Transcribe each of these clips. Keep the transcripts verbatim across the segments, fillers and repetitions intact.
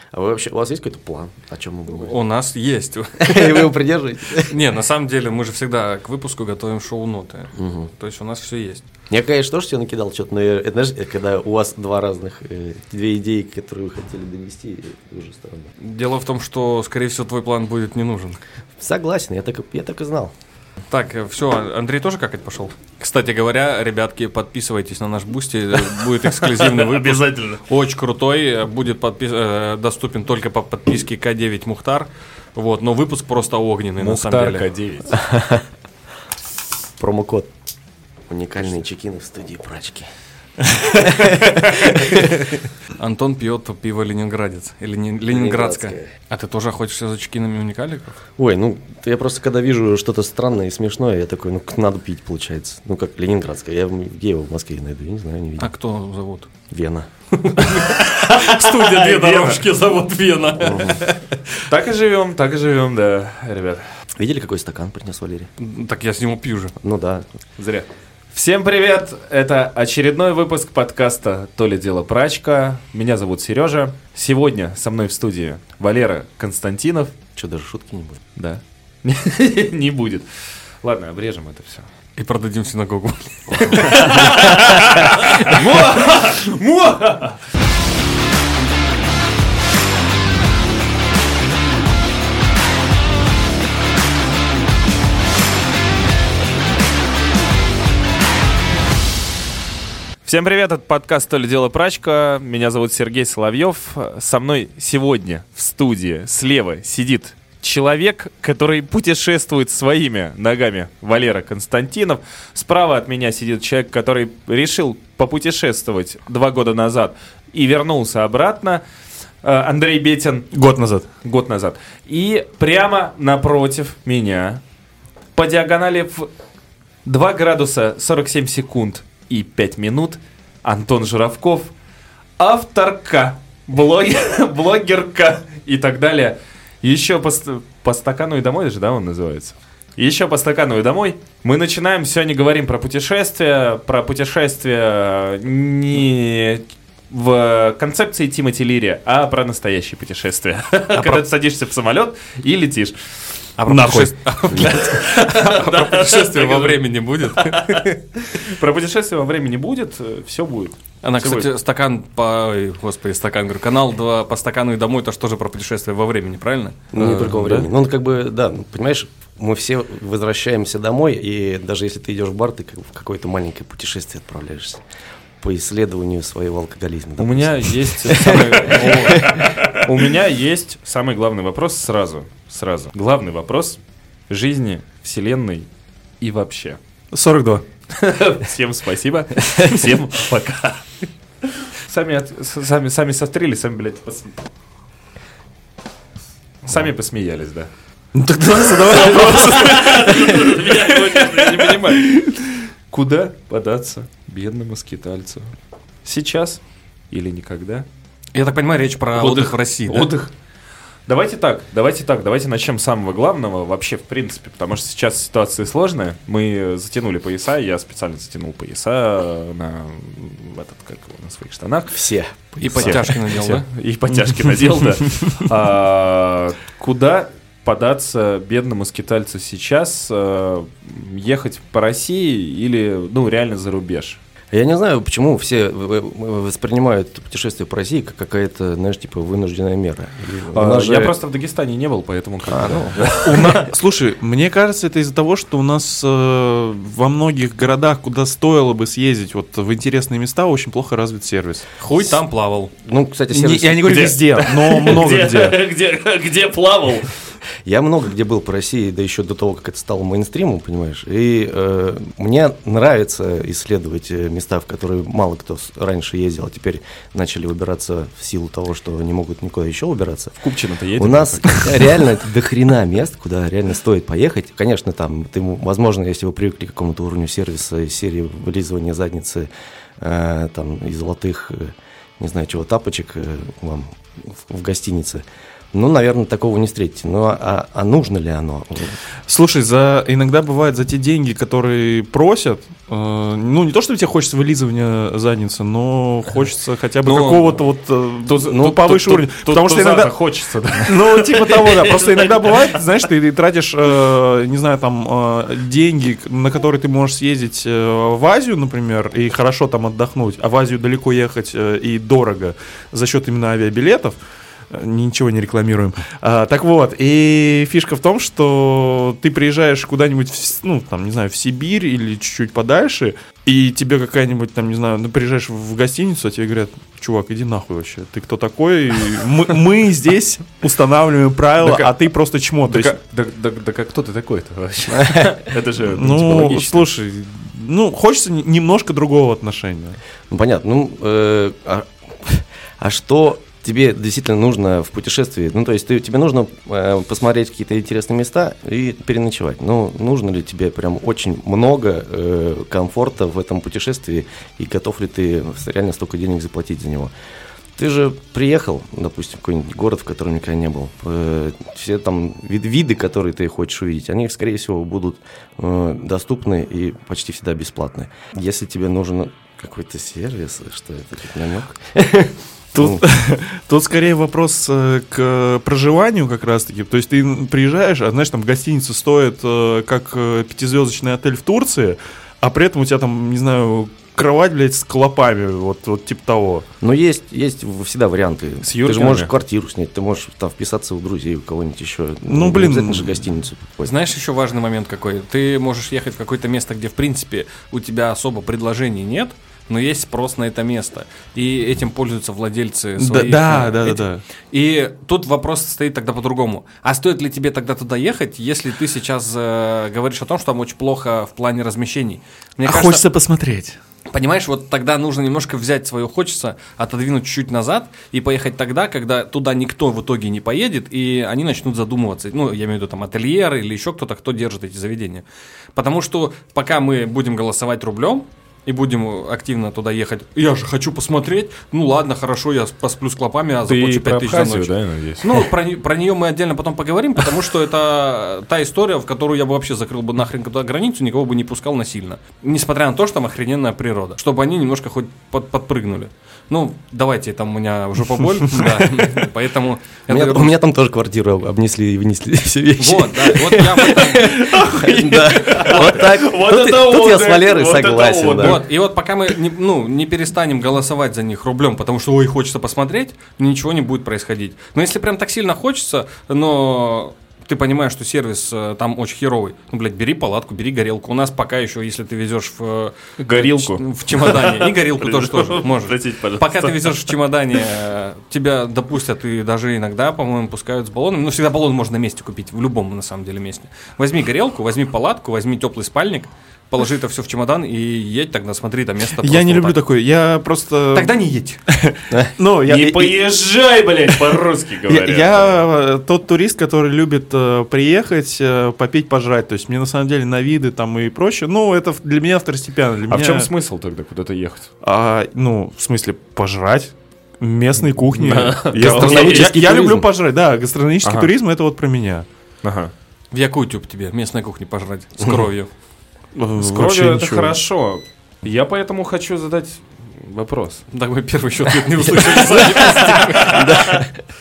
А вы вообще, у вас есть какой-то план, о чем мы будем говорить? У нас есть. И вы его придерживаете? Не, на самом деле мы же всегда к выпуску готовим шоу-ноты. То есть у нас все есть. Я, конечно, тоже тебе накидал что-то, но я, это, знаешь, когда у вас два разных, э, две идеи, которые вы хотели донести, это уже странно. Дело в том, что, скорее всего, твой план будет не нужен. Согласен, я так, я так и знал. Так, все, Андрей тоже какать пошел? Кстати говоря, ребятки, подписывайтесь на наш Бусти, будет эксклюзивный выпуск. Обязательно. Очень крутой, будет подпис... доступен только по подписке К девять Мухтар. Вот, но выпуск просто огненный, на самом деле. Мухтар К девять. Промокод. Уникальные чекины в студии прачки. Антон пьет пиво ленинградец или не, ленинградское. А ты тоже охотишься за чекинами уникаликов? Ой, ну я просто когда вижу что-то странное и смешное, я такой, ну надо пить, получается. Ну как ленинградское. Я где его в Москве найду, я не знаю, не видел. А кто зовут? Вена. Студия «Две дорожки» зовут Вена. Так и живем, так и живем, да, ребят. Видели, какой стакан принес Валерий? Так я с него пью же. Ну да. Зря. Всем привет! Это очередной выпуск подкаста «То ли дело прачка». Меня зовут Сережа. Сегодня со мной в студии Валера Константинов. Что, даже шутки не будет? Да. Не будет. Ладно, обрежем это все. И продадим в синагогу. Всем привет, это подкаст «То ли дело прачка». Меня зовут Сергей Соловьев. Со мной сегодня в студии слева сидит человек, который путешествует своими ногами, Валера Константинов. Справа от меня сидит человек, который решил попутешествовать два года назад и вернулся обратно. Андрей Бетин. Год назад. Год назад. И прямо напротив меня, по диагонали в два градуса сорок семь секунд и пять минут, Антон Журавков, авторка, блогер, блогерка и так далее. Еще по, по стакану и домой же, да, он называется? Еще по стакану и домой. Мы начинаем, сегодня говорим про путешествия, про путешествия не в концепции Тимоти Лири, а про настоящие путешествия. Когда ты садишься в самолет и летишь. А про путешествие во времени будет? Про путешествие во времени будет, все будет. Она, кстати, стакан по... Господи, стакан, говорю, канал два по стакану и домой, это же тоже про путешествие во времени, правильно? Ну, не только во времени. Ну, он как бы, да, понимаешь, мы все возвращаемся домой, и даже если ты идешь в бар, ты как в какое-то маленькое путешествие отправляешься по исследованию своего алкоголизма. У меня есть самый... У меня есть самый главный вопрос сразу. Сразу. Главный вопрос жизни, вселенной и вообще. сорок два. Всем спасибо. Всем пока. Сами, от, сами, сами сострили, сами, блядь, пос... Сами посмеялись, да. Ну так давай задавай вопрос. Я не понимаю. Куда податься бедному скитальцу? Сейчас или никогда? Я так понимаю, речь про отдых, отдых в России, да? Отдых. Давайте так, давайте так, давайте начнем с самого главного вообще, в принципе, потому что сейчас ситуация сложная. Мы затянули пояса, я специально затянул пояса на, этот, как, на своих штанах. Все. И подтяжки надел, да? И подтяжки надел, да. Куда податься бедному скитальцу сейчас, ехать по России или, ну, реально за рубеж? Я не знаю, почему все воспринимают путешествие по России как какая-то, знаешь, типа вынужденная мера. А, же... Я просто в Дагестане не был, поэтому... А, ну. Слушай, мне кажется, это из-за того, что у нас э, во многих городах, куда стоило бы съездить вот в интересные места, очень плохо развит сервис. Хуй там плавал. Ну, кстати, сервис... Я не говорю везде, но много где. Где плавал? Я много где был по России, да еще до того, как это стало мейнстримом, понимаешь. И э, мне нравится исследовать места, в которые мало кто раньше ездил, а теперь начали выбираться в силу того, что не могут никуда еще выбираться. В Купчино-то едем. У нас реально до хрена мест, куда реально стоит поехать. Конечно, там, ты, возможно, если вы привыкли к какому-то уровню сервиса из серии вылизывания задницы, э, там, и золотых, э, не знаю чего, тапочек, э, вам в, в гостинице. Ну, наверное, такого не встретите. Ну, а, а нужно ли оно? Слушай, за, иногда бывает за те деньги, которые просят, э, ну, не то, что тебе хочется вылизывания задницы, но хочется хотя бы но, какого-то вот, э, тут, ну, тут, повыше тут, уровня. Тут, Потому тут, что иногда... хочется, да. Ну, типа того, да. Просто иногда бывает, знаешь, ты, ты тратишь, э, не знаю, там, э, деньги, на которые ты можешь съездить э, в Азию, например, и хорошо там отдохнуть, а в Азию далеко ехать э, и дорого за счет именно авиабилетов. Ничего не рекламируем. А, так вот, и фишка в том, что ты приезжаешь куда-нибудь, в, ну, там, не знаю, в Сибирь или чуть-чуть подальше, и тебе какая-нибудь, там, не знаю, ну, приезжаешь в гостиницу, а тебе говорят: чувак, иди нахуй вообще, ты кто такой? Мы, мы здесь устанавливаем правила, а ты просто чмо. Да как кто ты такой-то вообще? Это же ну, слушай, ну, хочется немножко другого отношения. Ну, понятно. Ну, э, а, а что тебе действительно нужно в путешествии? Ну, то есть ты, тебе нужно э, посмотреть какие-то интересные места и переночевать. Ну, нужно ли тебе прям очень много э, комфорта в этом путешествии, и готов ли ты реально столько денег заплатить за него? Ты же приехал, допустим, в какой-нибудь город, в котором никогда не был. Э, все там вид- виды, которые ты хочешь увидеть, они, скорее всего, будут э, доступны и почти всегда бесплатны. Если тебе нужен какой-то сервис, что это, тут намек? Тут, тут скорее вопрос э, к проживанию как раз-таки. То есть ты приезжаешь, а знаешь, там гостиница стоит э, как э, пятизвездочный отель в Турции, а при этом у тебя там, не знаю, кровать, блядь, с клопами, вот, вот типа того. Но есть, есть всегда варианты. С ты юрками. же можешь квартиру снять, ты можешь там вписаться у друзей, у кого-нибудь еще. Ну, блин. Не обязательно же гостиницу покупать. Знаешь, еще важный момент какой? Ты можешь ехать в какое-то место, где, в принципе, у тебя особо предложений нет, но есть спрос на это место. И этим пользуются владельцы своих... Да, э, да, да, этих. да. И тут вопрос стоит тогда по-другому. А стоит ли тебе тогда туда ехать, если ты сейчас э, говоришь о том, что там очень плохо в плане размещений? Мне а кажется, хочется посмотреть. Понимаешь, вот тогда нужно немножко взять свое хочется, отодвинуть чуть-чуть назад и поехать тогда, когда туда никто в итоге не поедет, и они начнут задумываться. Ну, я имею в виду там ательеры или еще кто-то, кто держит эти заведения. Потому что пока мы будем голосовать рублем и будем активно туда ехать, я же хочу посмотреть, ну ладно, хорошо, я посплю с клопами, а заплачу пять тысяч за ночь. да, надеюсь? Ну, про, не- про нее мы отдельно потом поговорим, потому что это та история, в которую я бы вообще закрыл бы нахрен туда границу, никого бы не пускал насильно. Несмотря на то, что там охрененная природа. Чтобы они немножко хоть под- подпрыгнули. Ну, давайте, там у меня жопа боль, да, поэтому... У меня, у меня там тоже квартиру обнесли и вынесли все вещи. Вот, да, вот я об этом- Да. Вот так. Вот Тут это тут я отдых, с Валерой вот это согласен. отдых. да. Вот, и вот пока мы не, ну, не перестанем голосовать за них рублем, потому что, ой, хочется посмотреть, ничего не будет происходить. Но если прям так сильно хочется, но ты понимаешь, что сервис э, там очень херовый, ну, блядь, бери палатку, бери горелку. У нас пока еще, если ты везешь в... э, Горилку. ч- В чемодане, и горелку тоже тоже можешь. Простите, пожалуйста. Пока ты везешь в чемодане, э, тебя допустят и даже иногда, по-моему, пускают с баллоном. Ну, всегда баллон можно на месте купить, в любом, на самом деле, месте. Возьми горелку, возьми палатку, возьми теплый спальник, положи это все в чемодан и едь тогда, смотри, там место Я просто не вот люблю так. такое. Я просто... Тогда не едь. Ну, я, Не я- поезжай, блядь, по-русски я, говорят. я, э, тот турист, который любит э, приехать, э, попить, пожрать. То есть мне на самом деле на виды там и прочее. Ну, это в- для меня второстепенно. Для А меня, в чем смысл тогда куда-то ехать? А, ну, в смысле, пожрать. Местной кухни. Да. Я, Гастрономический я- я туризм. люблю пожрать, да, гастрономический Ага. туризм это вот про меня. Ага. В Якутию б тебе местной кухни пожрать с кровью. Э, С вообще кровью это ничего. хорошо. Я поэтому хочу задать вопрос. Так мы первый еще ответ не услышали сами.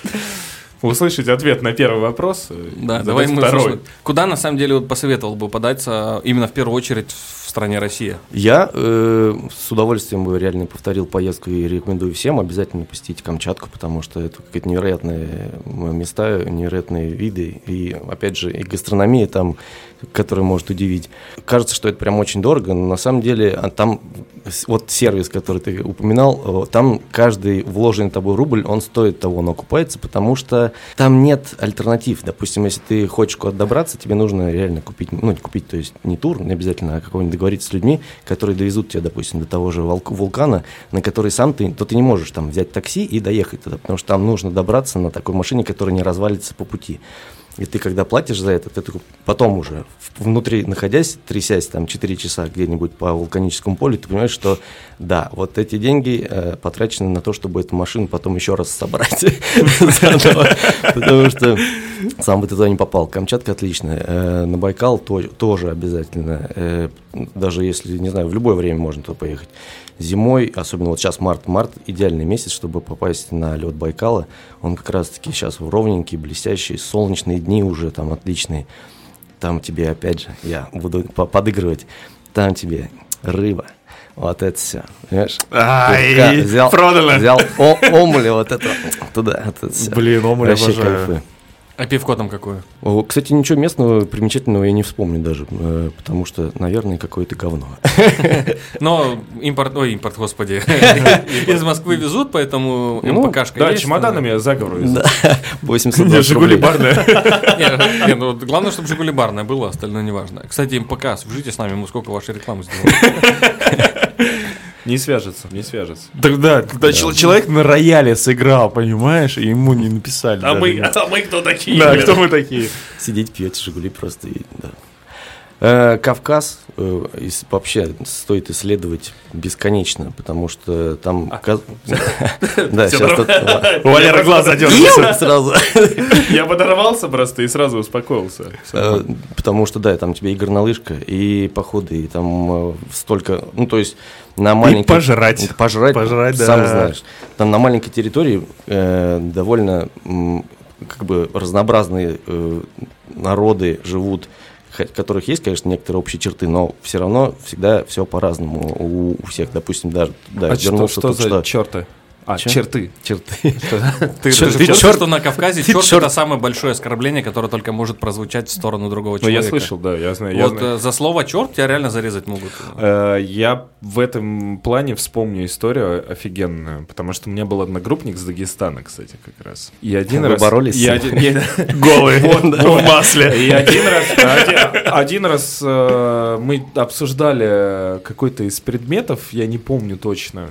Услышать ответ на первый вопрос. э, Да, задать давай мы второй. услышим. Куда на самом деле вот посоветовал бы податься именно в первую очередь в стране Россия? Я э, с удовольствием бы реально повторил поездку и рекомендую всем обязательно посетить Камчатку, потому что это какие-то невероятные места, невероятные виды. И, опять же, и гастрономия там, которая может удивить. Кажется, что это прям очень дорого, но на самом деле а там с- вот сервис, который ты упоминал, э, там каждый вложенный тобой рубль, он стоит того, он окупается, потому что там нет альтернатив. Допустим, если ты хочешь куда-то добраться, тебе нужно реально купить, ну, не купить, то есть не тур, не обязательно, а какого-нибудь договориться с людьми, которые довезут тебя, допустим, до того же волк- вулкана, на который сам ты, то ты не можешь там взять такси и доехать туда, потому что там нужно добраться на такой машине, которая не развалится по пути. И ты, когда платишь за это, ты такой потом уже внутри находясь, трясясь там четыре часа где-нибудь по вулканическому полю, ты понимаешь, что да, вот эти деньги э, потрачены на то, чтобы эту машину потом еще раз собрать. Потому что сам бы ты туда не попал. Камчатка отличная. На Байкал тоже обязательно. Даже если, не знаю, в любое время можно туда поехать. Зимой, особенно вот сейчас март, март идеальный месяц, чтобы попасть на лед Байкала. Он как раз-таки сейчас ровненький, блестящий, солнечные дни уже там отличные. Там тебе, опять же, я буду подыгрывать, там тебе рыба. Вот это все, понимаешь? Ай, взял, продано. Взял о, омуля вот это туда. Вот это все. Блин, омуля обожаю. Кайфы. А пивко там какое? О, кстати, ничего местного примечательного я не вспомню даже, э, потому что, наверное, какое-то говно. Но импорт, ой, импорт, господи, из Москвы везут, поэтому МПКшка Да, есть. чемоданами заговор. восемьсот двадцать Жигули рублей. барная. Не, ну, главное, чтобы Жигули барная была, остальное не важно. Кстати, МПК, свяжите с нами, мы сколько вашей рекламы сделали. Не свяжется, не свяжется. Тогда, когда чел- человек на рояле сыграл, понимаешь, и ему не написали. А даже. мы, а мы кто такие? Да, кто мы такие? Сидите, пьете Жигули просто. И, да. Э, Кавказ э, ис- вообще стоит исследовать бесконечно, потому что там... каз- Да, сейчас тут... У Валеры глаз задергался. Сразу. Я подорвался просто и сразу успокоился. Э, Потому что, да, там тебе и горнолыжка, и походы, и там э, столько... Ну, то есть на маленькой... пожрать. Пожрать, Пожрать, сам да. знаешь. Там на маленькой территории э, довольно м, как бы разнообразные э, народы живут, х- у которых есть, конечно, некоторые общие черты, но все равно всегда все по-разному у, у всех. Допустим, даже да, А что, вернулся что только за что черты? А, Чё? черты. черты. Ты Чёрт, же ты в курсе, чёрт. что на Кавказе Ты черт чёрт. это самое большое оскорбление, которое только может прозвучать в сторону другого Ну, я человека. слышал, да, я знаю. я Вот знаю. э, за слово черт тебя реально зарезать могут. Э, Я в этом плане вспомню историю офигенную, потому что у меня был одногруппник с Дагестана, кстати, как раз. И один Вы раз... боролись с и ним? один- не- Голый, в масле. И один раз, один, один раз э, мы обсуждали какой-то из предметов, я не помню точно,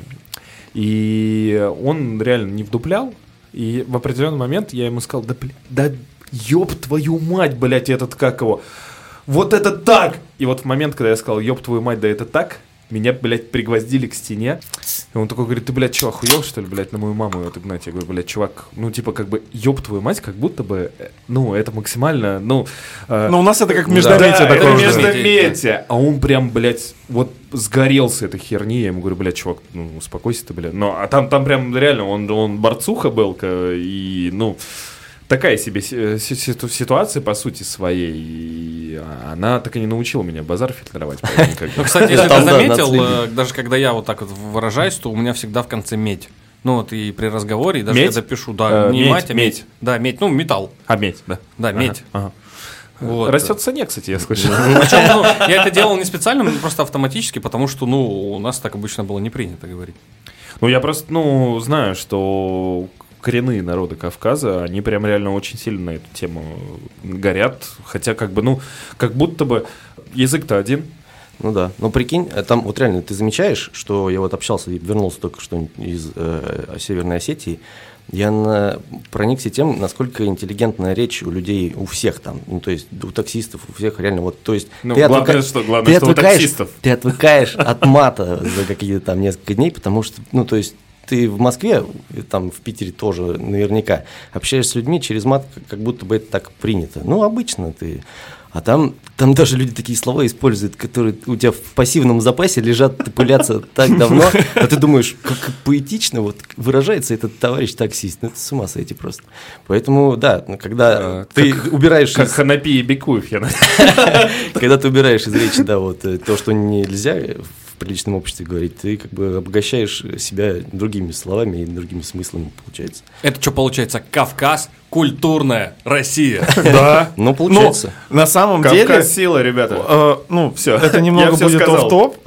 и он реально не вдуплял, и в определенный момент я ему сказал, да, бля, да ёб твою мать, блядь, этот как его, вот это так! И вот в момент, когда я сказал, ёб твою мать, да это так, меня, блядь, пригвоздили к стене. И он такой говорит, ты, блядь, что, охуел, что ли, блядь, на мою маму отогнать? Я говорю, блядь, чувак, ну, типа, как бы, ёб твою мать, как будто бы, э, ну, это максимально, ну... э, Ну, у нас это как да, междометие это такое уже. междометие. А он прям, блядь, вот сгорелся этой херни. Я ему говорю, блядь, чувак, ну, успокойся ты, блядь. Ну, а там, там прям реально, он, он борцуха был, ка- и, ну... Такая себе си- си- ситу- ситуация, по сути, своей. И она так и не научила меня базар фильтровать. поэтому как бы. Ну, кстати, если ты Там, да, заметил, нацелили. э, даже когда я вот так вот выражаюсь, то у меня всегда в конце медь. Ну вот и при разговоре, и даже Медь? когда пишу, да, Э, не медь, мать, а медь. медь. Да, медь, ну металл. А, медь, да? Да, Ага, медь. ага. Вот. Растет в цене, кстати, я слышал. Причем, ну, я это делал не специально, но просто автоматически, потому что, ну, у нас так обычно было не принято говорить. Ну, я просто, ну, знаю, что коренные народы Кавказа, они прям реально очень сильно на эту тему горят. Хотя, как бы, ну, как будто бы язык-то один. Ну да, но прикинь, э, там вот реально ты замечаешь, что я вот общался и вернулся только что из э, Северной Осетии, я на, проникся тем, насколько интеллигентная речь у людей, у всех там, ну то есть у таксистов, у всех реально вот, то есть Ну, ты, главное, отвыка- что- главное, ты что у отвыкаешь, таксистов. ты отвыкаешь от мата за какие-то там несколько дней, потому что, ну то есть ты в Москве, и там в Питере тоже наверняка общаешься с людьми через мат, как- как будто бы это так принято. Ну, обычно ты... А там, там даже люди такие слова используют, которые у тебя в пассивном запасе лежат, пылятся так давно, а ты думаешь, как поэтично вот выражается этот товарищ таксист. Ну, это с ума сойти просто. Поэтому, да, когда А, ты убираешь... Как из- Ханапи и Бекуев, я надеюсь. когда ты убираешь из речи, да, вот э, то, что нельзя в приличном обществе говорить, ты как бы обогащаешь себя другими словами и другими смыслами, получается. Это что получается? Кавказ, культурная Россия. Да. Ну, Ну, получается. на самом Кавказ деле... сила, ребята. э, ну, Всё. это Я немного всё будет сказал. офф-топ,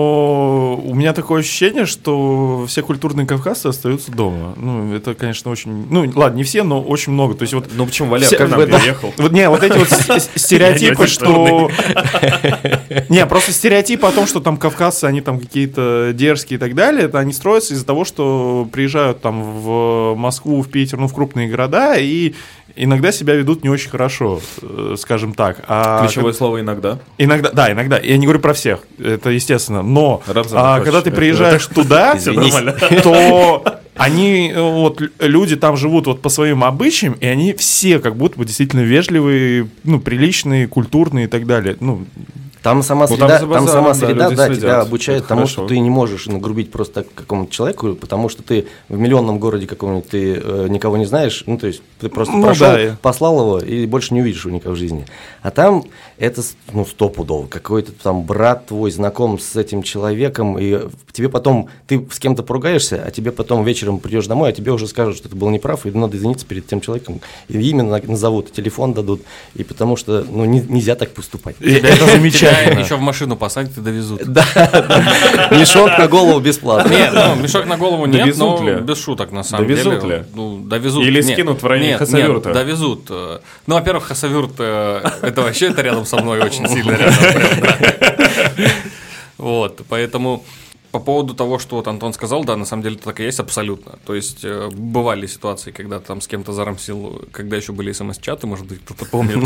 но у меня такое ощущение, что все культурные кавказцы остаются дома. Ну, это, конечно, очень... Ну, ладно, не все, но очень много. То есть вот... Ну, почему Валер все- к нам вот, да. переехал? Вот не, вот эти вот с- с- стереотипы, Я не что Не, просто стереотип о том, что там кавказцы, они там какие-то дерзкие и так далее, это они строятся из-за того, что приезжают там в Москву, в Питер, ну, в крупные города, и иногда себя ведут не очень хорошо, скажем так. А Ключевое как... слово «иногда». Иногда, да, иногда. Я не говорю про всех, это естественно. Но Рамзан, а, хочешь, когда ты это- приезжаешь туда, Все нормально. то они, вот, люди там живут вот по своим обычаям, и они все как будто бы действительно вежливые, ну, приличные, культурные и так далее. Ну, Там сама Ну, среда, там там, за базаром, сама да, среда, люди да, следят. тебя обучает Это тому, хорошо. что ты не можешь нагрубить просто так какому-то человеку, потому что ты в миллионном городе каком-нибудь ты э, никого не знаешь, ну, то есть ты просто Ну, прошел, да, и- послал его и больше не увидишь его никогда в жизни. А там это, с- ну, стопудово, какой-то там брат твой знаком с этим человеком, и тебе потом, ты с кем-то поругаешься, а тебе потом вечером придешь домой, а тебе уже скажут, что ты был неправ, и надо извиниться перед тем человеком, и имя на- назовут, и телефон дадут, и потому что, ну, не- нельзя так поступать. и это Тебя замечательно. еще в машину посадят и довезут. Да, да. Мешок на голову бесплатно. Нет, ну, мешок на голову нет, Довезут но ли? без шуток, на самом Довезут деле. ли? Ну, довезут. Или Нет, скинут в районе нет, Хасавюрта? Нет, довезут. Э, Ну, во-первых, Хасавюрт, э, это вообще это рядом со мной, очень сильно рядом. прям, да. Вот, поэтому по поводу того, что вот Антон сказал, да, на самом деле это так и есть абсолютно. То есть э, бывали ситуации, когда ты там с кем-то зарамсил, когда еще были смс-чаты, может быть, кто-то помнит.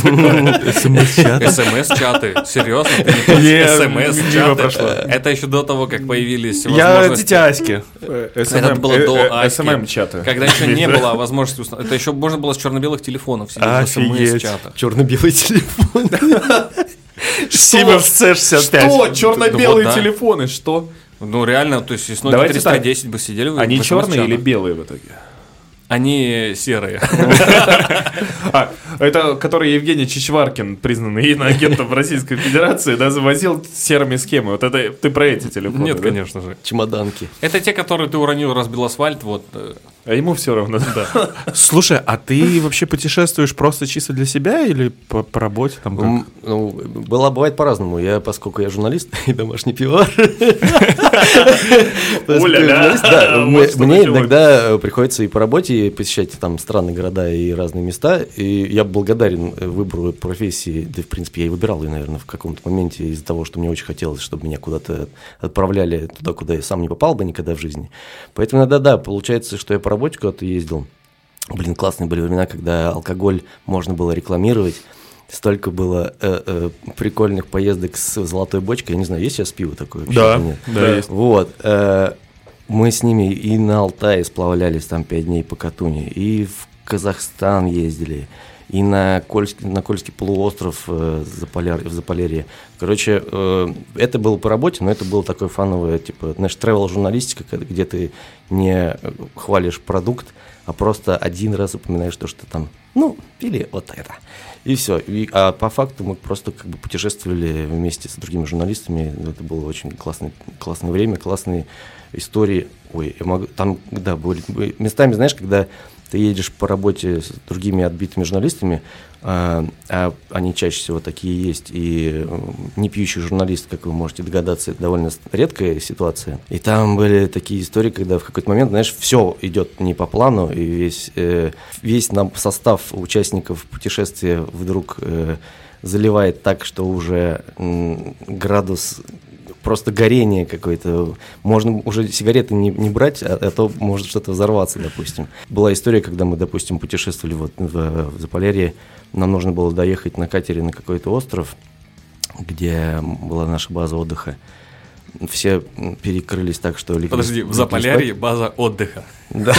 смс-чаты, серьезно? Ты не помнишь? Не, мимо смс-чаты. прошло. Это еще до того, как появились Я возможности. дитя Аськи. Это было до Аськи. СММ-чаты. Когда еще не было возможности установить. Это еще можно было с черно-белых телефонов сидеть в Офигеть. смс-чатах. Черно-белый телефон. Siemens си шестьдесят пять. Что? Черно-белые Вот, да. телефоны, что? Ну, реально, то есть, с Nokia Давайте триста так. десять бы сидели в Они в черные или смс-чатах. белые в итоге? Они серые. А, это который Евгений Чичваркин, признанный иноагентом Российской Федерации, да, завозил серыми схемы. Вот это ты про эти телефоны? Нет, да? конечно же. Чемоданки. Это те, которые ты уронил, разбил асфальт, вот. э, А ему все равно. Да. Слушай, а ты вообще путешествуешь просто чисто для себя или по, по работе там как? М, Ну, была, бывает по-разному. Я, поскольку я журналист и домашний пивовар. Поскольку я Уля-ля. журналист, да, Вот мне- что мне началось. иногда э, приходится и по работе посещать там странные города и разные места. И я благодарен э, выбору профессии. Да, в принципе, я и выбирал ее, наверное, в каком-то моменте из-за того, что мне очень хотелось, чтобы меня куда-то отправляли туда, куда я сам не попал бы никогда в жизни. Поэтому иногда, да, получается, что я по работе куда-то ездил. Блин, классные были времена, когда алкоголь можно было рекламировать. Столько было э, э, прикольных поездок с золотой бочкой. Я не знаю, есть сейчас пиво такое? Вообще Да, или нет? да, есть. Вот. э, мы с ними и на Алтае сплавлялись там пять дней по Катуни, и в Казахстан ездили, и на Кольский, на Кольский полуостров э, Заполяр- в Заполярье. Короче, э, это было по работе, но это было такое фановое, типа, знаешь, тревел-журналистика, когда- где ты не хвалишь продукт, а просто один раз упоминаешь то, что там, ну, или вот это. И все. И, а по факту мы просто как бы путешествовали вместе с другими журналистами. Это было очень классное, классное время, классные истории. Ой, я могу, там, да, были, были местами, знаешь, когда ты едешь по работе с другими отбитыми журналистами, а, а они чаще всего такие есть, и э, не пьющий журналист, как вы можете догадаться, это довольно с- редкая ситуация. И там были такие истории, когда в какой-то момент, знаешь, все идет не по плану, и весь, э, весь нам состав участников путешествия вдруг э, заливает так, что уже м, градус просто горение какое-то. Можно уже сигареты не, не брать, а, а то может что-то взорваться, допустим. Была история, когда мы, допустим, путешествовали вот в, в Заполярье, нам нужно было доехать на катере на какой-то остров, где была наша база отдыха. Все перекрылись так, что... легли- Подожди, в легли Заполярье спать. база отдыха. Да.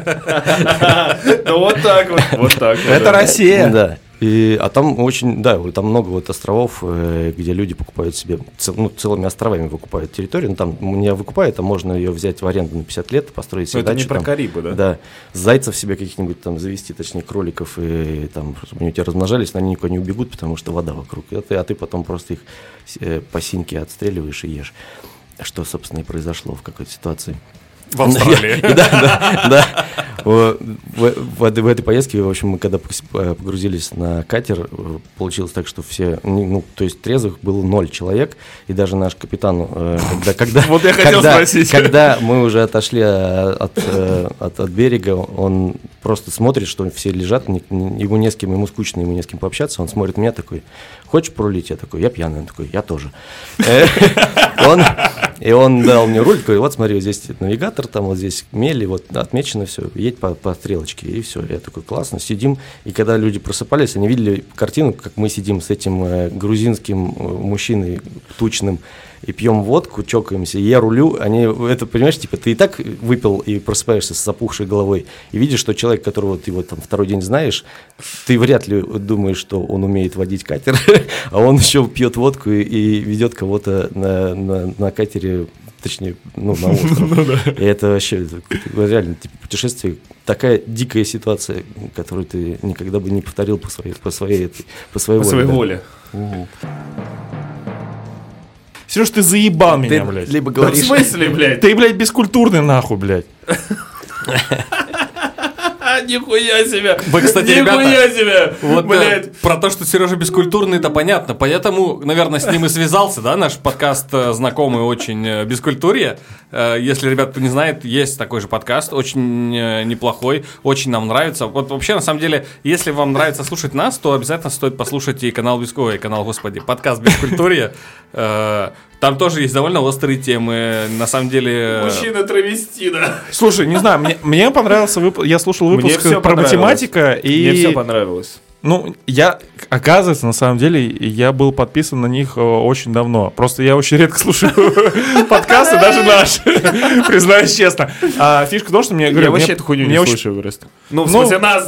Ну вот так вот, вот так вот. Это Россия. Да. И, а там очень, да, вот там много вот островов, э, где люди покупают себе, цел- ну, целыми островами выкупают территорию. Ну, там не выкупают, а можно ее взять в аренду на пятьдесят лет, построить Но себе это не дачу про там. Карибы, да? Да, зайцев себе каких-нибудь там завести, точнее кроликов, и там, чтобы они у тебя размножались, но они никуда не убегут, потому что вода вокруг. А ты, а ты потом просто их э, по синьке отстреливаешь и ешь. Что, собственно, и произошло в какой-то ситуации. В Австралии. Да, да, да. В, в, в, в этой поездке, в общем, мы когда погрузились на катер, получилось так, что все, ну, то есть трезвых было ноль человек, и даже наш капитан, когда, когда, вот я хотел когда, спросить. Когда мы уже отошли от, от, от берега, он просто смотрит, что все лежат, ему не с кем, ему скучно, ему не с кем пообщаться, он смотрит на меня такой: хочешь пролить? Я такой: я пьяный. Он такой: я тоже. Он, и он дал мне руль, такой: вот смотри, вот здесь навигатор, там вот здесь мели, вот отмечено все, едь по, по стрелочке, и все. Я такой: классно, сидим. И когда люди просыпались, они видели картину, как мы сидим с этим э, грузинским э, мужчиной тучным и пьем водку, чокаемся, и я рулю, они, это, понимаешь, типа, ты и так выпил и просыпаешься с опухшей головой, и видишь, что человек, которого ты вот там второй день знаешь, ты вряд ли думаешь, что он умеет водить катер, а он еще пьет водку и, и ведет кого-то на, на, на катере, точнее, ну, на остров. И это вообще это, реально, типа, путешествие, такая дикая ситуация, которую ты никогда бы не повторил по своей, по своей, по своей по воле. своей Да. воле. Угу. Сереж, ты заебал меня, Ты блядь. либо Да в говоришь... смысле, блядь? Ты, блядь, бескультурный нахуй, блядь. Нихуя себе! Вы, кстати, Нихуя ребята, себе! Вот Блядь. э, про то, что Сережа бескультурный, это понятно. Поэтому, наверное, с ним и связался, да, наш подкаст э, знакомый очень э, «Бескультурье». Э, если, ребят, кто не знает, есть такой же подкаст, очень э, неплохой, очень нам нравится. Вот вообще, на самом деле, если вам нравится слушать нас, то обязательно стоит послушать и канал Бескультурье, канал, господи, подкаст «Бескультурье». Э, Там тоже есть довольно острые темы. На самом деле... Мужчина-травести, да. Слушай, не знаю, мне, мне понравился выпуск, я слушал Мне выпуск всё про понравилось. математика, и... Мне все понравилось. Ну, я, оказывается, на самом деле, я был подписан на них э, очень давно. Просто я очень редко слушаю подкасты, даже наши, признаюсь честно. А фишка в том, что мне... Я вообще эту хуйню не слушаю просто. Ну, в смысле, нас.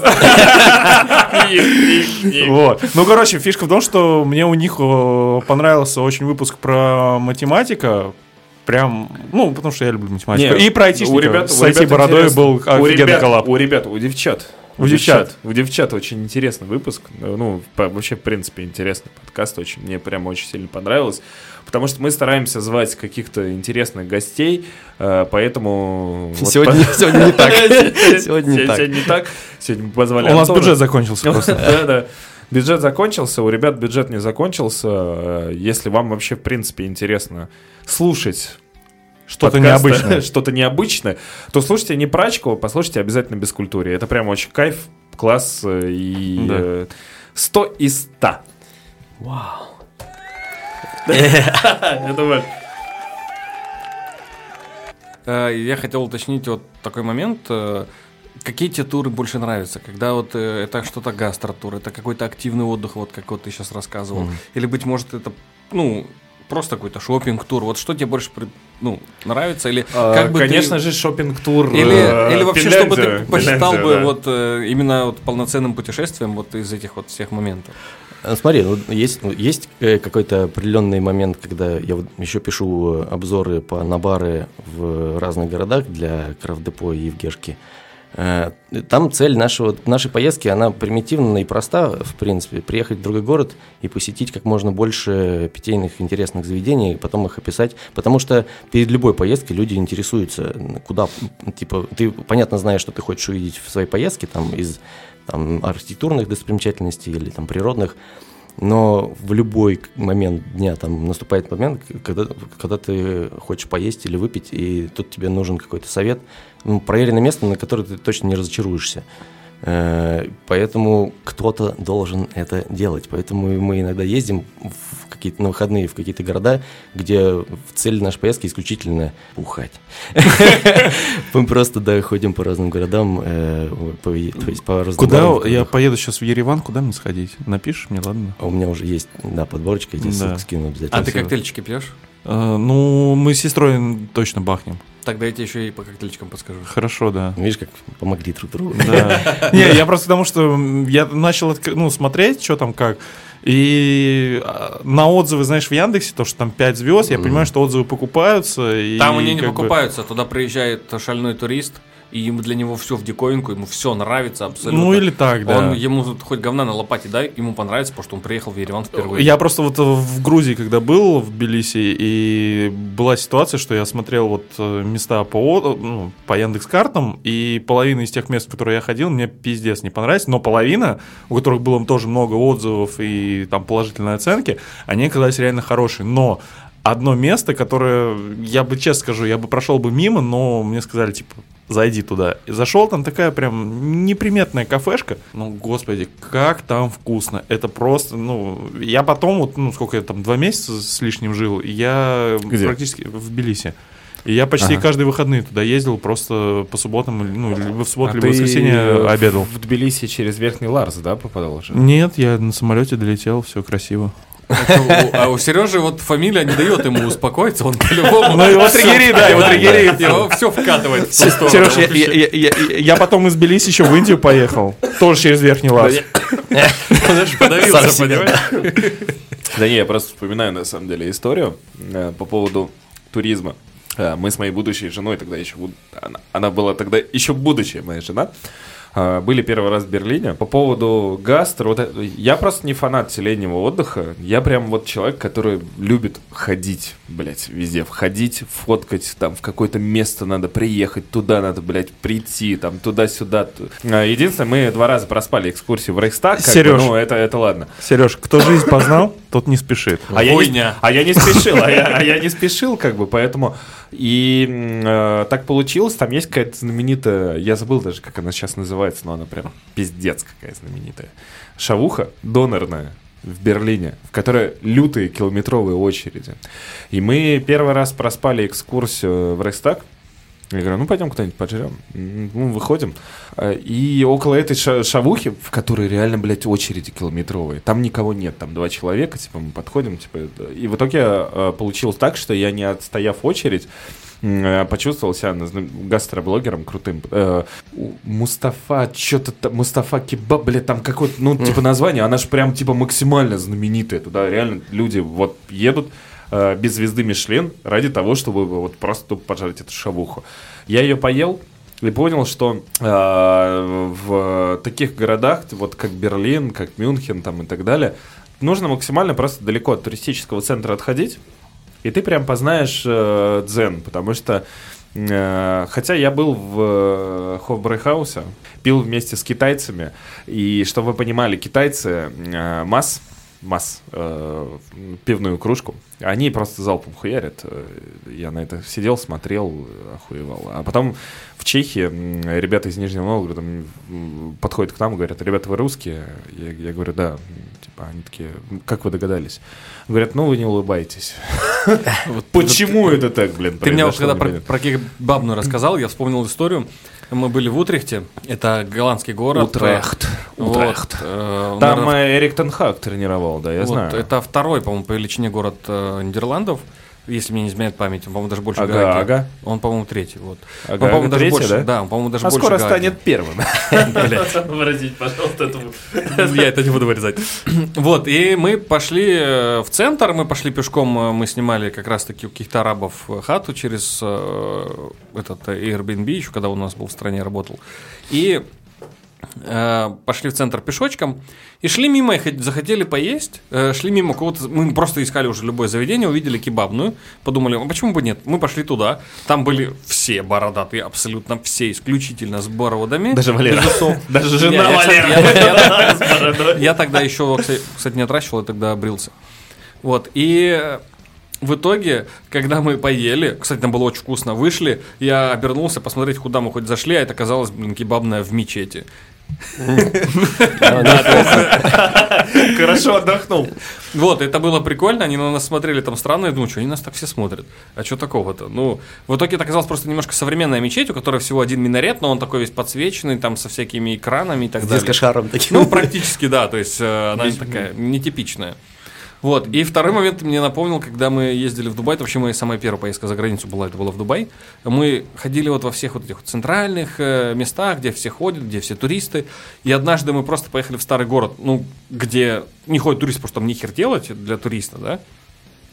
Вот. Ну, короче, фишка в том, что мне у них э, понравился очень выпуск про математика. Прям, ну, потому что я люблю математику. Не, И про айтишника с ай ти-бородой интересно. был У офигенный ребят- коллаб. У ребят, у девчат. У девчат. У девчат очень интересный выпуск. Ну, по- вообще, в принципе, интересный подкаст. Очень, мне прям очень сильно понравилось. Потому что мы стараемся звать каких-то интересных гостей, э, поэтому... вот Сегодня, по- сегодня не так. Сегодня не так. Сегодня не так. Сегодня мы позвали У нас Антона. бюджет закончился просто. Да, да. Бюджет закончился, у ребят бюджет не закончился. Э, Если вам вообще, в принципе, интересно слушать Что-то подкаста, необычное. что-то необычное, то слушайте не Прачкова, послушайте обязательно «Бескультурье». Это прям очень кайф, класс э, и Да. э, сто из ста. Вау. Это вот. Э, Я хотел уточнить вот такой момент. э, Какие тебе туры больше нравятся? Когда вот э, это что-то гастротур, это какой-то активный отдых, вот как вот ты сейчас рассказывал. Мгм. Или, быть может, это, ну, просто какой-то шопинг-тур. Вот что тебе больше, при- ну, нравится? Или как бы ты- Конечно же, шопинг-тур. Или, э, или вообще, Финляндия, чтобы ты посчитал Финляндия, бы да. вот э, именно вот полноценным путешествием вот из этих вот всех моментов? А, Смотри, ну, есть, ну, есть э, какой-то определенный момент, когда я вот еще пишу э, обзоры по набары в разных городах для Крафт-депо и Евгешки. Э, Там цель нашего, нашей поездки, она примитивна и проста, в принципе. Приехать в другой город и посетить как можно больше питейных интересных заведений, и потом их описать. Потому что перед любой поездкой люди интересуются, куда, типа, ты, понятно, знаешь, что ты хочешь увидеть в своей поездке, там, из там, архитектурных достопримечательностей или там природных, но в любой момент дня там наступает момент, когда, когда ты хочешь поесть или выпить, и тут тебе нужен какой-то совет, ну, проверенное место, на которое ты точно не разочаруешься. Э, Поэтому кто-то должен это делать. Поэтому мы иногда ездим в какие-то, на выходные в какие-то города, где цель нашей поездки исключительно бухать. Мы просто, да, ходим по разным городам, э, по, то есть по разным Куда городам. я поеду сейчас в Ереван, куда мне сходить? Напишешь мне, ладно? А у меня уже есть, да, подборочка, я тебе Да. ссылку скину обязательно. А ты Спасибо. коктейльчики пьешь? Э, Ну, мы с сестрой точно бахнем. Тогда я тебе еще и по коктейльчикам подскажу. Хорошо, да. Видишь, как помогли друг другу. Да. Не, я просто потому, что м, я начал отк- ну, смотреть, что там как. И а, на отзывы, знаешь, в Яндексе, то, что там пять звезд, я понимаю, что отзывы покупаются. И Там они не как бы- покупаются, туда приезжает шальной турист, и ему для него все в диковинку, ему все нравится абсолютно. Ну или так, да. Он, ему хоть говна на лопате дай, ему понравится, потому что он приехал в Ереван впервые. Я просто вот в Грузии, когда был, в Тбилиси, и была ситуация, что я смотрел вот места по, ну, по Яндекс.Картам, и половина из тех мест, в которые я ходил, мне пиздец не понравилось, но половина, у которых было тоже много отзывов и там положительные оценки, они оказались реально хорошие. Но одно место, которое, я бы честно скажу, я бы прошел бы мимо, но мне сказали, типа, зайди туда. И зашел, там такая прям неприметная кафешка. Ну, господи, как там вкусно. Это просто, ну, я потом, вот, ну, сколько я там, два месяца с лишним жил, и я Где? практически в Тбилиси. И я почти Ага. каждые выходные туда ездил, просто по субботам, ну, либо в субботу, А либо в ты воскресенье обедал. В Тбилиси через Верхний Ларс, да, попадал уже? Нет, я на самолете долетел, все красиво. А у Сережи вот фамилия не дает ему успокоиться, он по-любому... Ну, его триггерит, да, его триггерит. Его все вкатывает в ту сторону. Сереж, я, я- я- я- я потом из Тбилиси еще в Индию поехал, тоже через Верхний Ларс. Он даже подавился, понимаешь? Да не, я просто вспоминаю, на самом деле, историю э, по поводу туризма. Э, Мы с моей будущей женой тогда еще... буд- Она, она была тогда еще будущая моя жена. э, Были первый раз в Берлине. По поводу гастро, вот это- я просто не фанат селеннего отдыха. Я прям вот человек, который любит ходить, блядь, везде. Входить, фоткать, там в какое-то место надо приехать, туда надо, блядь, прийти, там туда-сюда. ту- Э, Единственное, мы два раза проспали экскурсию в Рейхстаг. как бы, Серёж. Ну, это, это ладно. Сереж, кто жизнь познал, тот не спешит. А я, не, Хуйня. а я не спешил, а я, а я не спешил, как бы, поэтому. И м, э, так получилось, там есть какая-то знаменитая, я забыл даже, как она сейчас называется, но она прям пиздец какая знаменитая. Шавуха донорная в Берлине, в которой лютые километровые очереди. И мы первый раз проспали экскурсию в Рейхстаг. Я говорю, ну пойдем куда-нибудь пожрем. М, Ну, выходим. А, И около этой ша- шавухи, в которой реально, блядь, очереди километровые, там никого нет, там два человека, типа, мы подходим, типа, и в итоге э, получилось так, что я, не отстояв очередь, м, э, почувствовал себя назна- гастроблогером крутым. Э, у- Мустафа, что-то там, Мустафа Кебаб, блядь, там какое-то, ну, типа, название, она же прям, типа, максимально знаменитая. Туда реально люди вот едут, э, без звезды Мишлен ради того, чтобы вот просто тупо пожарить эту шавуху. Я ее поел и понял, что э, в таких городах, вот как Берлин, как Мюнхен там и так далее, нужно максимально просто далеко от туристического центра отходить, и ты прям познаешь э, дзен, потому что э, хотя я был в Хофбрейхаусе, пил вместе с китайцами, и чтобы вы понимали, китайцы э, масс масс э, пивную кружку, они просто залпом хуярят. Э, Я на это сидел, смотрел, охуевал. А потом в Чехии м, ребята из Нижнего Новгорода м, подходят к нам и говорят: ребята, вы русские? Я, я говорю, да. М, Типа, они такие, как вы догадались? Говорят, ну вы не улыбаетесь. Почему это так, блин? Ты мне вот произошло, когда про, блин? про кебабную рассказал, я вспомнил историю. Мы были в Утрехте, это голландский город. Утрехт. Вот, Утрехт. э, Там наверно, э, Эрик Тен Хаг тренировал, да, я вот, знаю. это второй, по-моему, по величине город э, Нидерландов, если мне не изменяет память. Он, по-моему, даже больше Ага, Гааги. ага. Он, по-моему, третий. Вот. Ага, он, по-моему, ага, даже третий, больше, да? он, по-моему, даже А больше скоро Гааги. станет первым. Блядь. Выразить, пожалуйста, этому. Я это не буду вырезать. Вот, и мы пошли э, в центр, мы пошли пешком, э, мы снимали как раз-таки у каких-то арабов э, хату через э, этот э, Airbnb, еще когда у нас был в стране, работал. И э, пошли в центр пешочком, и шли мимо, и хот- захотели поесть, э, шли мимо кого-то, мы просто искали уже любое заведение, увидели кебабную, подумали, а почему бы нет, мы пошли туда, там были все бородатые, абсолютно все, исключительно с бородами. Даже Валера. без усов. Даже Не, жена я, кстати, Валера. я- я- Я тогда еще, кстати, кстати, не отращивал, я тогда брился. Вот, и в итоге, когда мы поели, кстати, там было очень вкусно, вышли, я обернулся посмотреть, куда мы хоть зашли, а это оказалось, блин, кебабная в мечети. Хорошо отдохнул. Вот, это было прикольно, они на нас смотрели там странно, я думаю, что они нас так все смотрят, а что такого-то? Ну, в итоге это оказалось просто немножко современная мечеть, у которой всего один минарет, но он такой весь подсвеченный, там со всякими экранами и так С далее. дискошаром таким. Ну, практически, да, то есть э, она такая нетипичная. Вот, и второй момент мне напомнил, когда мы ездили в Дубай, это вообще моя самая первая поездка за границу была, это было в Дубай. Мы ходили вот во всех вот этих вот центральных э, местах, где все ходят, где все туристы. И однажды мы просто поехали в старый город, ну, где не ходят туристы, потому что там нихер делать для туриста, да.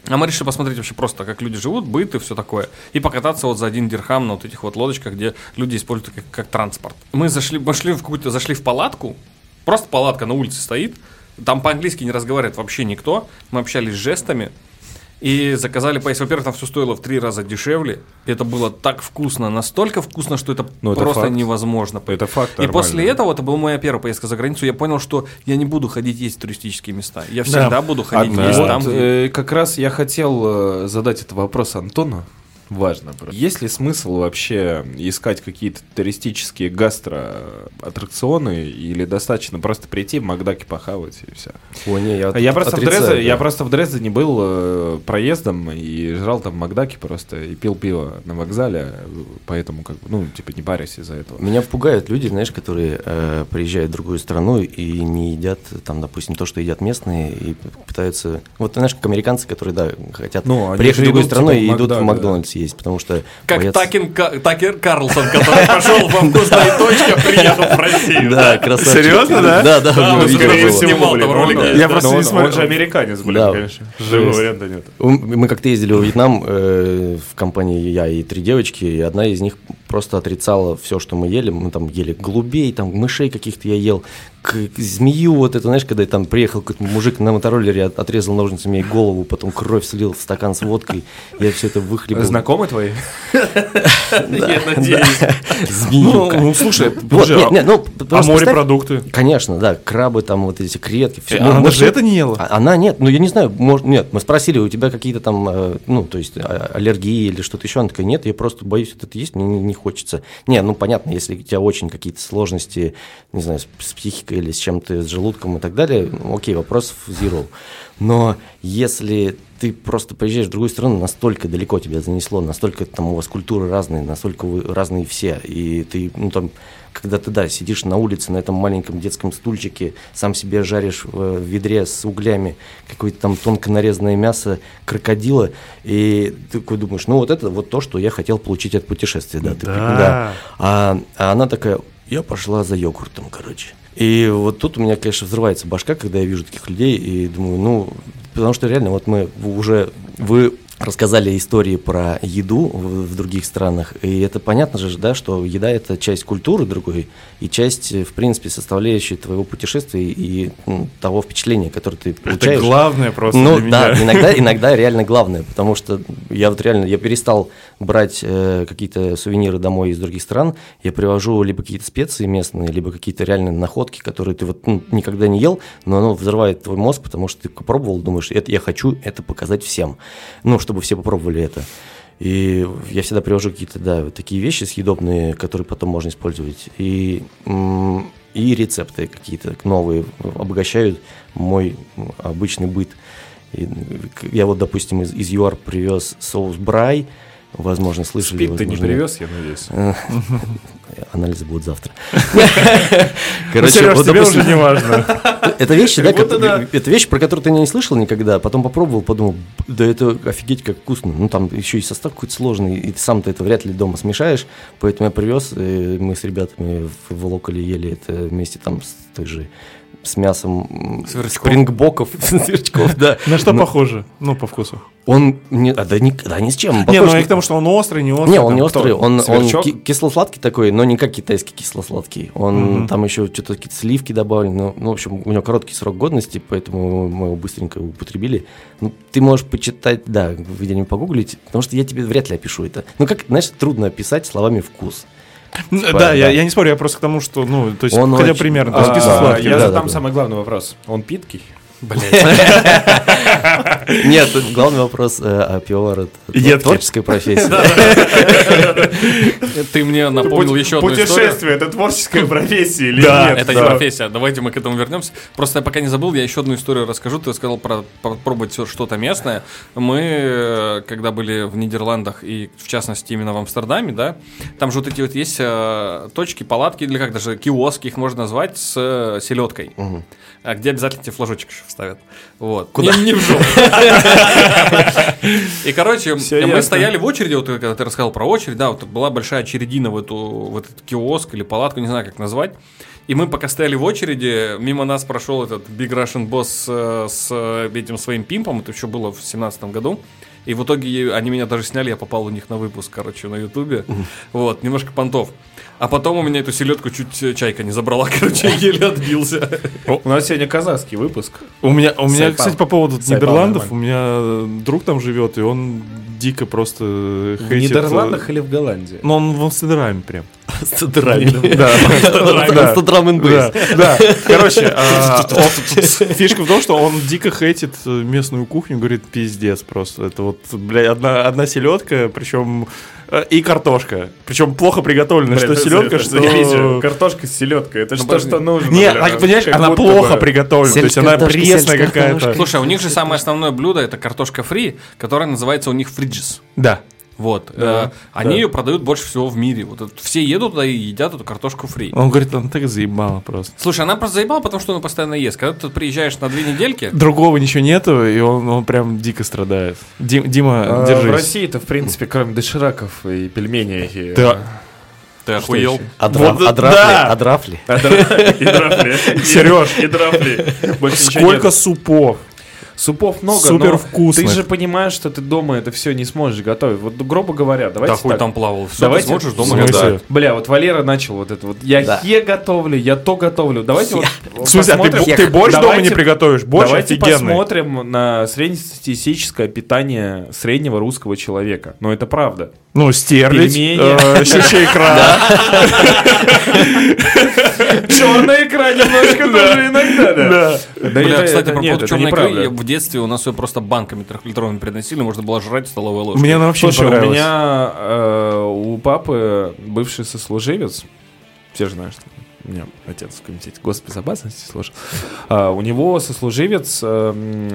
А мы решили посмотреть вообще просто, как люди живут, быт и все такое. И покататься вот за один дирхам на вот этих вот лодочках, где люди используют как, как транспорт. Мы зашли, мы шли в какую-то, зашли в палатку, просто палатка на улице стоит, там по-английски не разговаривает вообще никто, мы общались жестами. И заказали поесть. Во-первых, там все стоило в три раза дешевле. Это было так вкусно, настолько вкусно, что это ну, просто это невозможно. Это факт. И после этого, это была моя первая поездка за границу, я понял, что я не буду ходить есть в туристические места. Я всегда да. буду ходить а, есть вот, там, где... э, как раз я хотел э, задать этот вопрос Антону. Важно. Есть ли смысл вообще искать какие-то туристические гастроаттракционы или достаточно просто прийти в Макдаке похавать и все? О, не, я я, просто в Дрезде, да. я просто в Дрездене был э, проездом и жрал там в Макдаке просто и пил пиво на вокзале, поэтому как бы, ну, типа не парюсь из-за этого. Меня пугают люди, знаешь, которые э, приезжают в другую страну и не едят там, допустим, то, что едят местные, и пытаются... Вот, знаешь, как американцы, которые, да, хотят ну, приехать в другую страну типа, и идут в Макдональдс да. есть, потому что... Как боятся... Такин, Такер Карлсон, который пошел во вкусную точку, приехал в Россию. Да, красавчик. Серьезно, да? Да, да. Снимал там ролики. Я просто не смотрел. Он же американец, блин, конечно. Живого варианта нет. Мы как-то ездили во Вьетнам в компании я и три девочки, и одна из них просто отрицала все, что мы ели. Мы там ели голубей, там мышей каких-то я ел, к змею вот это, знаешь, когда там приехал какой-то мужик на мотороллере, отрезал ножницами ей голову, потом кровь слил в стакан с водкой, я все это выхлебал. Знакомы твои? Я надеюсь. Змеюка. Ну, слушай, а морепродукты? Конечно, да, крабы там, вот эти креветки. Она даже это не ела? Она нет, ну я не знаю, нет, мы спросили, у тебя какие-то там, ну, то есть аллергии или что-то еще, она такая, нет, я просто боюсь это есть, мне не хочется. Не, ну понятно, если у тебя очень какие-то сложности, не знаю, с психикой или с чем-то, с желудком и так далее, ну, окей, вопросов zero. Но если ты просто приезжаешь в другую страну, настолько далеко тебя занесло, настолько там у вас культуры разные, настолько вы разные все, и ты, ну там, когда ты, да, сидишь на улице на этом маленьком детском стульчике, сам себе жаришь в ведре с углями какое-то там тонко нарезанное мясо крокодила, и ты такой думаешь, ну вот это вот то, что я хотел получить от путешествия, да. Ты, да. да. А, а она такая, я пошла за йогуртом, короче. И вот тут у меня, конечно, взрывается башка, когда я вижу таких людей, и думаю, ну, потому что реально, вот мы уже, вы рассказали истории про еду в, в других странах, и это понятно же, да, что еда – это часть культуры другой, и часть, в принципе, составляющая твоего путешествия и ну, того впечатления, которое ты получаешь. Это главное просто ну, для да, меня. иногда, иногда реально главное, потому что я вот реально, я перестал брать э, какие-то сувениры домой из других стран, я привожу либо какие-то специи местные, либо какие-то реальные находки, которые ты вот ну, никогда не ел, но оно взрывает твой мозг, потому что ты попробовал, думаешь, это я хочу это показать всем, ну, чтобы все попробовали это. И я всегда привожу какие-то, да, такие вещи съедобные, которые потом можно использовать. И, и рецепты какие-то новые обогащают мой обычный быт. И я вот, допустим, из, из ЮАР привез соус брай. Возможно, слышали. Спид ты не привез, я надеюсь. Анализы будут завтра. Короче, Сереж, тебе уже не важно. Это вещи, да, это вещи, про которые ты не слышал никогда, потом попробовал, подумал, да это офигеть как вкусно. Ну, там еще и состав какой-то сложный, и ты сам-то это вряд ли дома смешаешь, поэтому я привез, мы с ребятами в Локале ели это вместе там с той же с мясом спрингбоков, сверчков, да. На что похоже? Ну, по вкусу. Он не, а, да, ни, да ни с чем. Не, ну и к тому, что он острый, не острый. Не, он не острый, он, он кисло-сладкий такой, но не как китайский кисло-сладкий. Он mm-hmm. там еще что-то какие-то сливки добавлены. Ну, ну, в общем, у него короткий срок годности, поэтому мы его быстренько употребили. Ну, ты можешь почитать, да, где-нибудь погуглить, потому что я тебе вряд ли опишу это. Ну, как, знаешь, трудно описать словами вкус. Типа, да, да. Я, я не спорю, я просто к тому, что, ну, то есть, он хотя очень... примерно. А, а, я да, задам да, самый главный вопрос. Он питкий? Нет, главный вопрос, а пивовар — это творческая профессия. Ты мне напомнил еще одну историю. Путешествие — это творческая профессия или нет? Это не профессия. Давайте мы к этому вернемся. Просто я пока не забыл, я еще одну историю расскажу. Ты сказал про попробовать что-то местное. Мы, когда были в Нидерландах и, в частности, именно в Амстердаме, да, там же вот эти вот есть точки, палатки, или как даже киоски, их можно назвать, с селедкой. Где обязательно тебе флажочек еще вставят. Вот. Куда? Не, не в жопу. И, короче, мы стояли в очереди, вот когда ты рассказал про очередь, да, вот была большая очередина в, эту, в этот киоск или палатку, не знаю, как назвать. И мы пока стояли в очереди, мимо нас прошел этот Big Russian Boss э, с этим своим пимпом, это еще было в семнадцатом году. И в итоге они меня даже сняли, я попал у них на выпуск, короче, на Ютубе. Вот, немножко понтов. А потом у меня эту селедку чуть чайка не забрала, короче, еле отбился. У нас сегодня казахский выпуск. У меня, у меня, Сайпан. кстати, по поводу Сайпан Нидерландов, нормально. у меня друг там живет, и он дико просто В хейтит. Нидерландах или в Голландии? Ну, он в Амстердаме прям. С драми. Да, С драм н да, да. Короче, а, он- фишка в том, что он дико хейтит э, местную кухню, говорит, пиздец просто. Это вот, бля, одна, одна селедка, причем э, и картошка. Причем плохо приготовленная, что селедка, что... Картошка с селедкой, это Ну, что, что нужно. Не, бля, а, понимаешь, как она будто плохо бы. приготовлена, то есть Сельдь она картошка, пресная сельдь какая-то. картошка. Слушай, а у них же самое основное блюдо это картошка фри, которая называется у них фриджес. Да. Вот. Да, Э, Они ее продают больше всего в мире. Вот это- все едут туда и едят эту картошку фри. Он говорит, он так заебало просто. Слушай, она просто заебала, потому что она постоянно ест. Когда ты приезжаешь на две недельки, Другого ничего нету, и он, он прям дико страдает. Дим- Дима, А, В держись. России-то, в принципе, кроме дошираков и пельменей... и- Да. ты охуел. А дра- Вот а драфли? да. А драфли? А, дра- И драфли. Серёж. И драфли. Больше ничего Сколько нет. супов? Супов много, Супер но вкусных. ты же понимаешь, что ты дома это все не сможешь готовить. Вот, грубо говоря, давайте Да хуй так. там плавал. Все, Давайте- ты сможешь В дома смысле? готовить. Бля, вот Валера начал вот это вот. Я Да. хе готовлю, я то готовлю. Давайте вот В смысле, а ты, посмотрим- ты борщ дома Давайте- не приготовишь? Борщ Давайте офигенный. посмотрим на среднестатистическое питание среднего русского человека. Но это правда. Ну, стерлить, Пельмени. э, щучья икра. Черная икра немножко тоже иногда, да. Да Бля, это- кстати, это- про нет, поводу это черной неправда. икры, в детстве у нас ее просто банками трехлитровыми приносили, можно было жрать столовой ложкой. Мне она вообще не Слушай, у понравилась. меня э, у папы бывший сослуживец, все же знают, что у меня отец в комитете госбезопасности служил, А, у него сослуживец, э, м,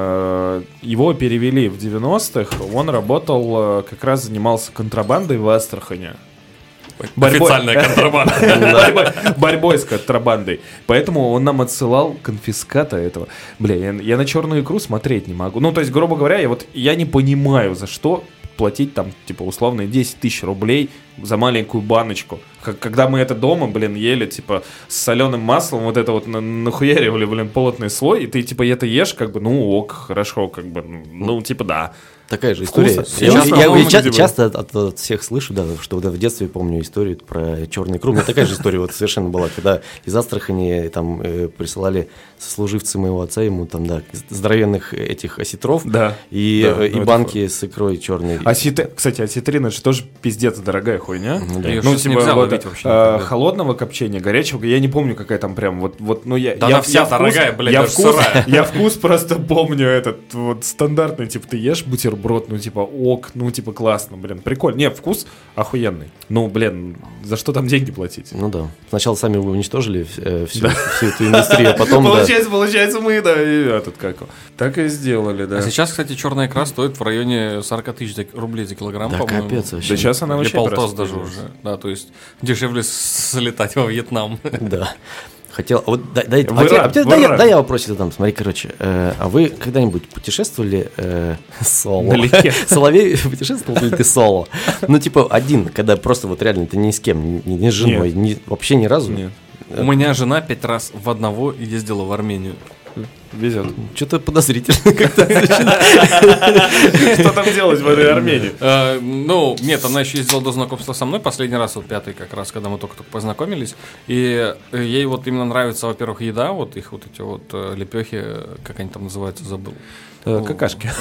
э, его перевели в девяностых, он работал, э, как раз занимался контрабандой в Астрахани. Борьбой. Официальная контрабанда. Борьбой, борьбой с контрабандой. Поэтому он нам отсылал конфиската этого. Бля, я, я на черную икру смотреть не могу. Ну, то есть, грубо говоря, я вот я не понимаю, за что платить там, типа, условно, десять тысяч рублей за маленькую баночку. Х- Когда мы это дома, блин, ели, типа, с соленым маслом, вот это вот на- нахуяривали, блин, плотный слой, и ты, типа, это ешь, как бы, ну, ок, хорошо, как бы, ну, ну, типа, да. Такая же Вкусно. история. Сейчас Я, на я- я новом ча- видео. часто от, от- от всех слышу, да, что вот в детстве помню историю про черный икру. У меня такая же история вот совершенно была, когда из Астрахани там э, присылали сослуживцы моего отца ему там, да, здоровенных этих осетров Да. и, Да, э, и ну это банки с икрой черной. Осетри- Кстати, осетрин это же тоже пиздец дорогая хуйня. Ну, да. Её Ну, сейчас типа, нельзя вот, ловить вообще э, никогда. холодного копчения, горячего, я не помню, какая там прям вот, вот, ну я, Да я, она вся вкус- дорогая, блядь, я даже вкус, сырая. я вкус просто помню этот вот стандартный, типа ты ешь бутерброд, ну типа ок, ну типа классно, блин, прикольно, не вкус охуенный, ну блин, за что там деньги платить? Ну да. Сначала сами вы уничтожили э, всю, всю эту индустрию, а потом, да. Получается, получается мы, да, и этот как, его. так и сделали, да. А сейчас, кстати, черная икра стоит в районе сорок тысяч за- рублей за килограмм, Да по-моему. капец вообще. Да сейчас она Или вообще полтос просто даже появилась. уже. Да, то есть дешевле с- слетать во Вьетнам. Да. Хотел, а вот дай, дай, В а те- Иран, а те- в дай я- Иран. дай я вопрос задам. Смотри, короче, э, а вы когда-нибудь путешествовали э, соло? Налегке. Соловей, путешествовал ли ты соло? Ну, типа, один, когда просто вот реально ты ни с кем, ни, ни с женой, ни- вообще ни разу? Нет, У меня жена пять раз в одного ездила в Армению. везет. Что-то подозрительно как-то. Что там делать в этой Армении? Э, Ну, нет, она еще ездила до знакомства со мной. Последний раз, вот пятый как раз, когда мы только-только познакомились. И э, ей вот именно нравится, во-первых, еда, вот их вот эти вот э, лепехи, как они там называются, забыл. Э, Какашки.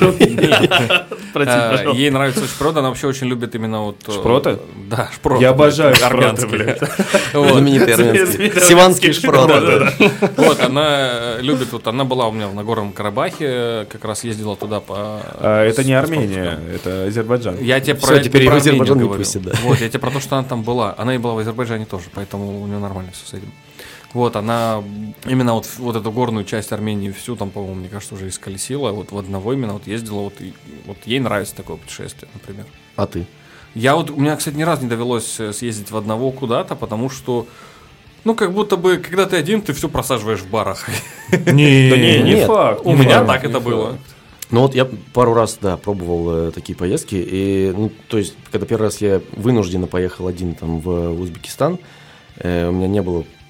Э, Ей нравится очень природа, она вообще очень любит именно вот... э, Шпроты? Да, шпроты. Я обожаю шпроты, армянские. блядь. Вот. Знаменитый армянский. Сиванский шпрот. Вот, она э, любит, вот она была у меня в Нагорном Карабахе, как раз ездила туда по... А, Это не с- Армения, это Азербайджан. Я тебе Всё, про, теперь про и в Азербайджан Армению не говорю. пустят, да. Вот, я тебе про то, что она там была. Она и была в Азербайджане тоже, поэтому у нее нормально все с этим. Вот, она именно вот, вот эту горную часть Армении всю там, по-моему, мне кажется, уже исколесила. Вот в одного именно вот ездила, вот, и, вот ей нравится такое путешествие, например. А ты? Я вот, у меня, кстати, ни разу не довелось э, съездить в одного куда-то, потому что, ну, как будто бы, когда ты один, ты все просаживаешь в барах. Да не, не Нет. факт. У не меня факт, так не это факт. было. Ну вот я пару раз, да, пробовал э, такие поездки, и, ну, то есть, когда первый раз я вынужденно поехал один там в Узбекистан, э, у меня не было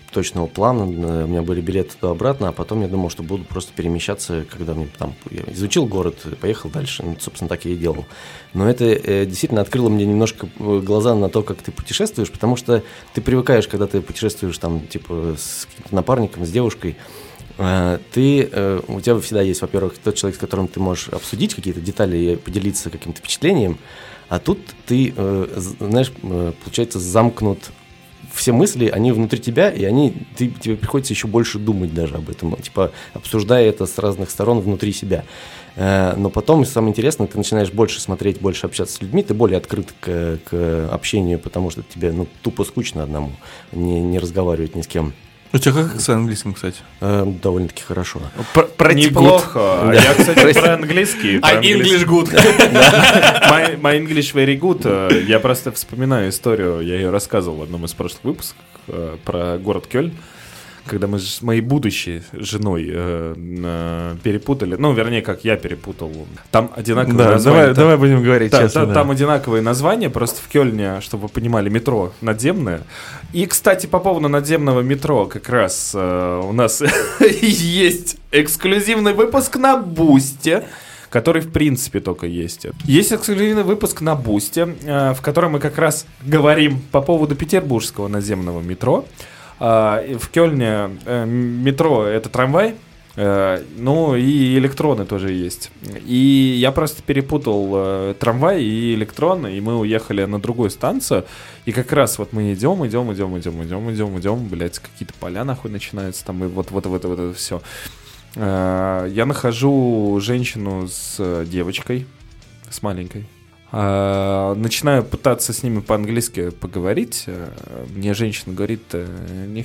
точного плана, у меня были билеты туда-обратно, а потом я думал, что буду просто перемещаться, когда мне там, я изучил город, поехал дальше, ну, собственно, так я и делал. Но это э, действительно открыло мне немножко глаза на то, как ты путешествуешь, потому что ты привыкаешь, когда ты путешествуешь там, типа, с каким-то напарником, с девушкой, э, ты, э, у тебя всегда есть, во-первых, тот человек, с которым ты можешь обсудить какие-то детали и поделиться каким-то впечатлением, а тут ты, э, знаешь, э, получается, замкнут. Все мысли, они внутри тебя, и они, ты, тебе приходится еще больше думать даже об этом, типа обсуждая это с разных сторон внутри себя. Но потом, самое интересное, ты начинаешь больше смотреть, больше общаться с людьми, ты более открыт к, к общению, потому что тебе ну, тупо скучно одному, не, не разговаривать ни с кем. У тебя как с английским, кстати? Э, довольно-таки хорошо. Про неплохо. Я, кстати, про английский. А English good. My, my English very good. Я просто вспоминаю историю, я ее рассказывал в одном из прошлых выпусков про город Кёльн, когда мы с моей будущей женой э, перепутали, ну, вернее, как я перепутал. Там одинаковые да, названия. Давай, давай будем говорить да, честно. Да, да. Там одинаковые названия, просто в Кёльне, чтобы вы понимали, метро надземное. И, кстати, по поводу надземного метро как раз э, у нас есть эксклюзивный выпуск на Бусте, который, в принципе, только есть. Есть эксклюзивный выпуск на Бусте, э, в котором мы как раз говорим по поводу петербургского наземного метро. Uh, в Кёльне uh, метро — это трамвай, uh, ну и электроны тоже есть. И я просто перепутал uh, трамвай и электроны, и мы уехали на другую станцию. И как раз вот мы идем, идем, идем, идем, идем, идем, идем, блядь, какие-то поля нахуй начинаются там, и вот, вот, вот, вот, вот это все. Uh, я нахожу женщину с девочкой, с маленькой. Uh, начинаю пытаться с ними по-английски поговорить. Uh, мне женщина говорит, не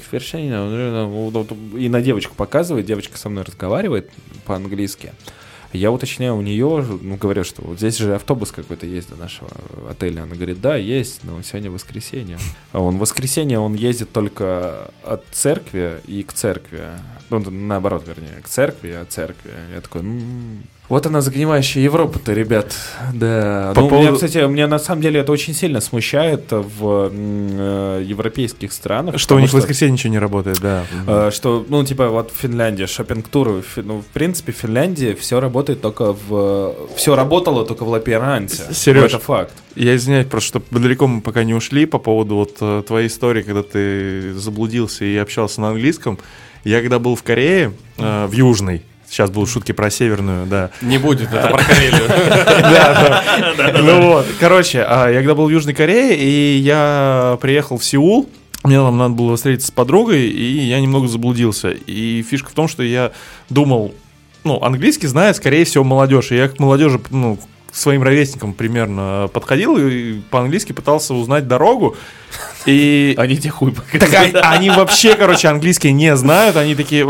и на девочку показывает, девочка со мной разговаривает по-английски. Я уточняю у нее, ну, говорю, что вот здесь же автобус какой-то есть до нашего отеля. Она говорит, да, есть, но сегодня воскресенье. А он в воскресенье он ездит только от церкви и к церкви. Ну, наоборот, вернее, к церкви и от церкви. Я такой, м-м-м. Вот она, загнивающая Европа-то, ребят. Да. По ну, поводу... меня, кстати, меня на самом деле это очень сильно смущает в э, европейских странах. Что у них в воскресенье ничего не работает, да. Э, что, ну, типа, вот в Финляндии шопинг-туры. Ну, в принципе, в Финляндии все работает только в... Все работало только в Лаперанте. Сереж, это факт. Я извиняюсь, просто что далеко мы пока не ушли по поводу вот твоей истории, когда ты заблудился и общался на английском. Я когда был в Корее, э, в Южной, сейчас будут шутки про северную, да. Не будет, это про Карелию. Да, да. Ну вот, короче, я когда был в Южной Корее, и я приехал в Сеул, мне там надо было встретиться с подругой, и я немного заблудился. И фишка в том, что я думал, ну, английский знает, скорее всего, молодежь. И я к молодежи, ну, к своим ровесникам примерно подходил и по-английски пытался узнать дорогу. И... Они тебе хуй так, а, они вообще, короче, английский не знают. Они такие...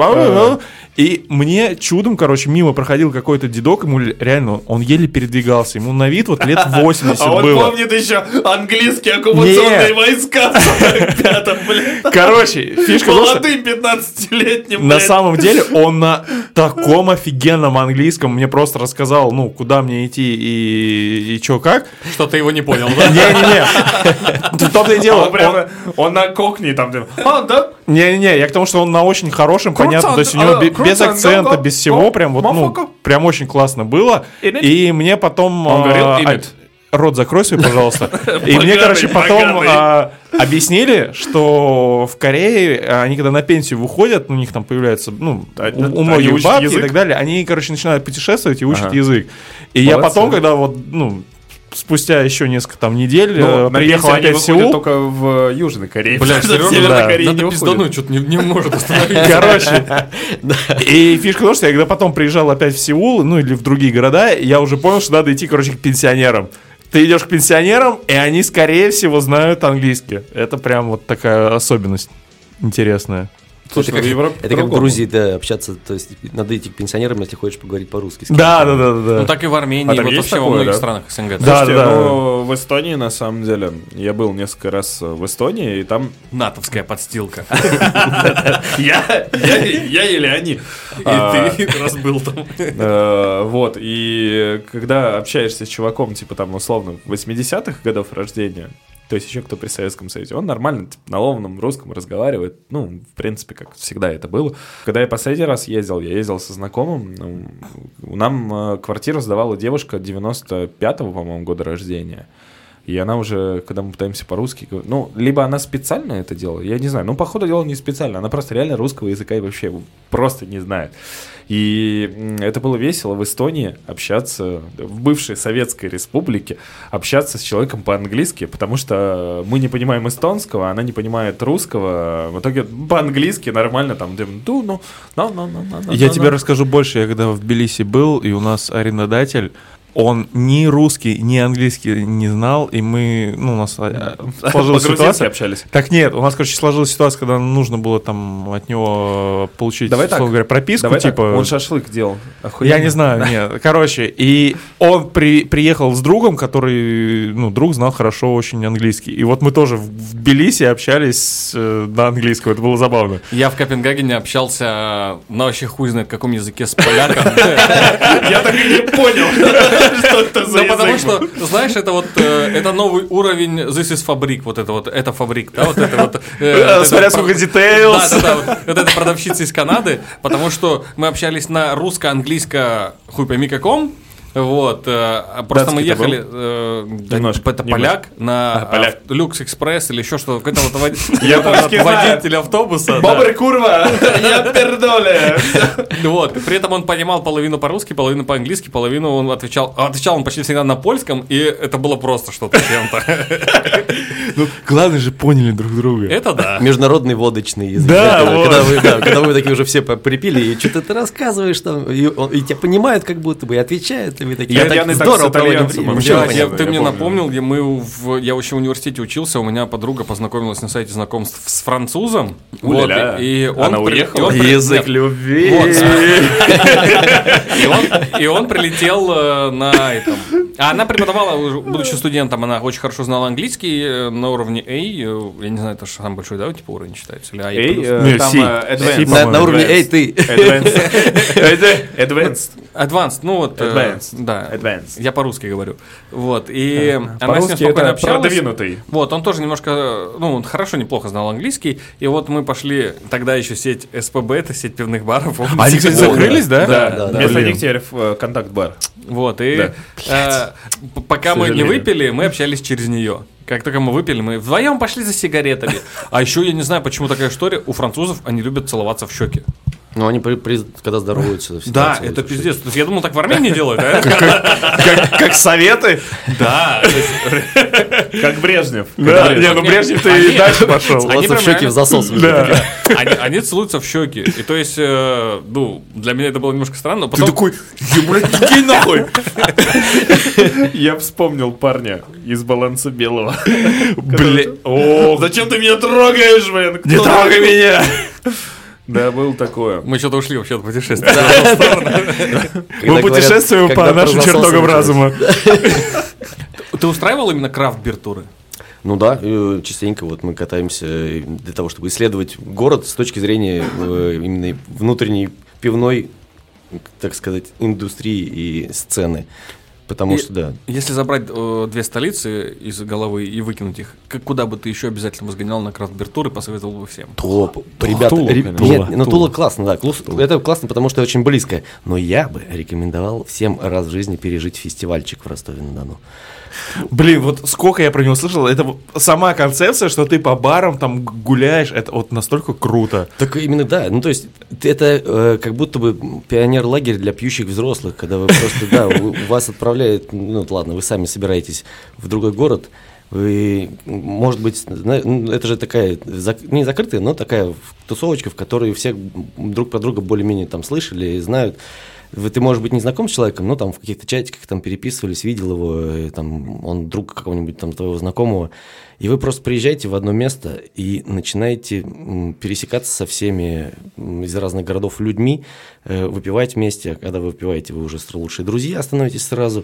И мне чудом, короче, мимо проходил какой-то дедок, ему реально, он еле передвигался, ему на вид вот лет восемьдесят а было. А он помнит еще английские оккупационные Нет. войска в сорок пятом, блядь. Короче, фишка в том, что Молодым пятнадцатилетним, на блядь. самом деле он на таком офигенном английском мне просто рассказал, ну, куда мне идти и, и чё как. Что ты его не понял, да? Не-не-не, в том-то и А дело. он прямо, он на кокне там, типа, а, да? Не-не-не, я к тому, что он на очень хорошем, понятно, то есть у него а, бе- круто, без акцента, да, да. без всего, О, прям вот, мафока. ну, прям очень классно было. In it? И мне потом... Он говорил а, in а, it? Рот закрой свой, пожалуйста. И мне, Поганый, короче, потом поганый. а, объяснили, что в Корее, они когда на пенсию выходят, у них там появляется, ну, у, Они у многих учат бабки и язык? так далее, они, короче, начинают путешествовать и учат Ага. язык. И я Молодцы. потом, когда вот, ну, спустя еще несколько там недель Ну, э, на приехал пенсию они опять в выходят Сеул. только в Южной Корее. Блядь, В Серёжа, Северной да. Корее не Надо выходят. пиздануть, что-то не, не может остановиться. Короче, и фишка в том, что я когда потом приезжал опять в Сеул, ну или в другие города, я уже понял, что надо идти, короче, к пенсионерам. Ты идешь к пенсионерам, и они, скорее всего, знают английский. Это прям вот такая особенность интересная. Слушай, это как, в Европе это как в по-другому. Грузии, да, общаться, то есть надо идти к пенсионерам, если хочешь поговорить по-русски. Да, да, да, да. Ну так и в Армении, А там вот есть вообще во такое, многих да? странах СНГ. Да. Слушайте, да. ну, в Эстонии, на самом деле, я был несколько раз в Эстонии, и там... Натовская подстилка. Я? Я или они? А, И ты раз был там. э, Вот, и когда общаешься с чуваком, типа там, условно, восьмидесятых годов рождения, то есть еще кто при Советском Союзе, он нормально типа, на ломаном русском разговаривает, ну, в принципе, как всегда это было. Когда я последний раз ездил, я ездил со знакомым, ну, нам э, квартиру сдавала девушка девяносто пятого, по-моему, года рождения. И она уже, когда мы пытаемся по-русски, ну, либо она специально это делала, я не знаю, ну, по ходу дела не специально, она просто реально русского языка и вообще просто не знает. И это было весело в Эстонии общаться, в бывшей Советской Республике, общаться с человеком по-английски, потому что мы не понимаем эстонского, она не понимает русского, в итоге по-английски нормально там, ну, ну, ну, ну, ну, Я тебе расскажу больше, я когда в Тбилиси был, и у нас арендодатель, он ни русский, ни английский не знал, и мы, ну, у нас сложилась ситуация. Общались. Так нет, у нас, короче, сложилась ситуация, когда нужно было там от него получить, Давай так, говоря, прописку, Давай типа... Так. Он шашлык делал. Охуенно. Я не знаю, да. Нет. Короче, и он при, приехал с другом, который, ну, друг знал хорошо очень английский. И вот мы тоже в, в Тбилиси общались э, на английском, это было забавно. Я в Копенгагене общался на вообще хуй знает каком языке с поляком. Я так и не понял. Что это за язык? Ну, потому что, знаешь, это вот, э, это новый уровень This is фабрик, вот это вот, это фабрик, да, вот это вот. Э, Смотря сколько details. Да, да, да, вот, вот эта продавщица из Канады, потому что мы общались на русско-английско, хуй пойми каком, вот, э, просто мы ехали, э, немножко, это немножко. поляк на а, поляк. Люкс Экспресс или еще что-то, какой-то вот Я водитель автобуса. Бобры курва, я пердоле. Вот, при этом он понимал половину по-русски, половину по-английски, половину он отвечал, отвечал он почти всегда на польском, и это было просто что-то чем-то. Ну, главное же, поняли друг друга. Это да. Международный водочный язык. Да, когда, вот. когда, вы, да, когда вы такие уже все припили, и что-то ты рассказываешь там, и, он, и тебя понимают как будто бы, и отвечают, и вы такие, Я так пьяный так здорово с проводим итальянцем время. вообще. Я- Очень я- понятно, ты я мне помню. напомнил, я, мы в, я еще в университете учился, у меня подруга познакомилась на сайте знакомств с французом. Вот, У-ля-ля. и, и он Она при- уехала? и он при- Язык нет, любви. вот. И он, и он прилетел э, на этом. А она преподавала, уже, будучи студентом, она очень хорошо знала английский э, на уровне A. э, Я не знаю, это же самый большой, да, типа уровень считается? Или A+. Эй, Не, э, там C. э, C, advanced. На, на уровне Advanced. «Эй, ты». Advanced. Advanced. Advanced, ну вот. э, Advanced. Да. Advanced. Я по-русски говорю. Вот. И она с ним По-русски спокойно это общалась. продвинутый. Вот, он тоже немножко, ну, он хорошо, неплохо знал английский. И вот мы пошли, тогда еще сеть эс пэ бэ, это сеть пивных баров. помните? Они, кстати, закрылись, да? Да, да, Вместо Блин. них теперь в контакт-бар. Вот, и Да. э, п- пока К мы не сожалению. выпили, мы общались через нее. Как только мы выпили, мы вдвоем пошли за сигаретами. А еще я не знаю, почему такая история. У французов они любят целоваться в щеки. Ну, они, при- при- когда здороваются, всегда Да, целуются. это пиздец. То есть я думал, так в Армении делают, а? Как, как советы? Да. то есть- Как Брежнев. Да, Как не, ну Брежнев. Брежнев-то Они- и дальше пошел. Они Целоваться прям в щеки реально- в засос. уже. Да. Они, они целуются в щеки. И то есть, э, ну, для меня это было немножко странно. но Ты Потом... такой, блядь, иди нахуй. Я вспомнил парня из «Баланса белого». Блядь, о, Зачем ты меня трогаешь, блин? не трогай меня. Да, был такое. Мы что-то ушли вообще от путешествия. Мы Когда путешествуем говорят, по когда нашим про засосы чертогам началось. разума. Ты устраивал именно крафт-бир-туры? Ну да, э, частенько вот мы катаемся э, для того, чтобы исследовать город с точки зрения э, именно внутренней пивной, так сказать, индустрии и сцены. Потому И что, да. Если забрать э, две столицы из головы и выкинуть их, как, куда бы ты еще обязательно сгонял на крафт-бир-тур и посоветовал бы всем? Топ. Ребята, Тула, ре- конечно. нет, Тула, ну Тула. Тула классно, да. Клус- Это классно, потому что очень близко. Но я бы рекомендовал всем раз в жизни пережить фестивальчик в Ростове-на-Дону. Блин, вот сколько я про него слышал, это вот сама концепция, что ты по барам там гуляешь, это вот настолько круто. Так именно да. Ну, то есть, это э, как будто бы пионер-лагерь для пьющих взрослых, когда вы просто, да, у у вас отправляют, ну, ладно, вы сами собираетесь в другой город, вы, может быть, зна- ну, это же такая, зак- не закрытая, но такая тусовочка, в которой все друг про друга более-менее там слышали и знают. Вы- Ты, может быть, не знаком с человеком, но там в каких-то чатиках там переписывались, видел его, и, там, он друг какого-нибудь там твоего знакомого, и вы просто приезжаете в одно место и начинаете м, пересекаться со всеми м, из разных городов людьми, э, выпивать вместе, а когда вы выпиваете, вы уже лучшие друзья становитесь сразу,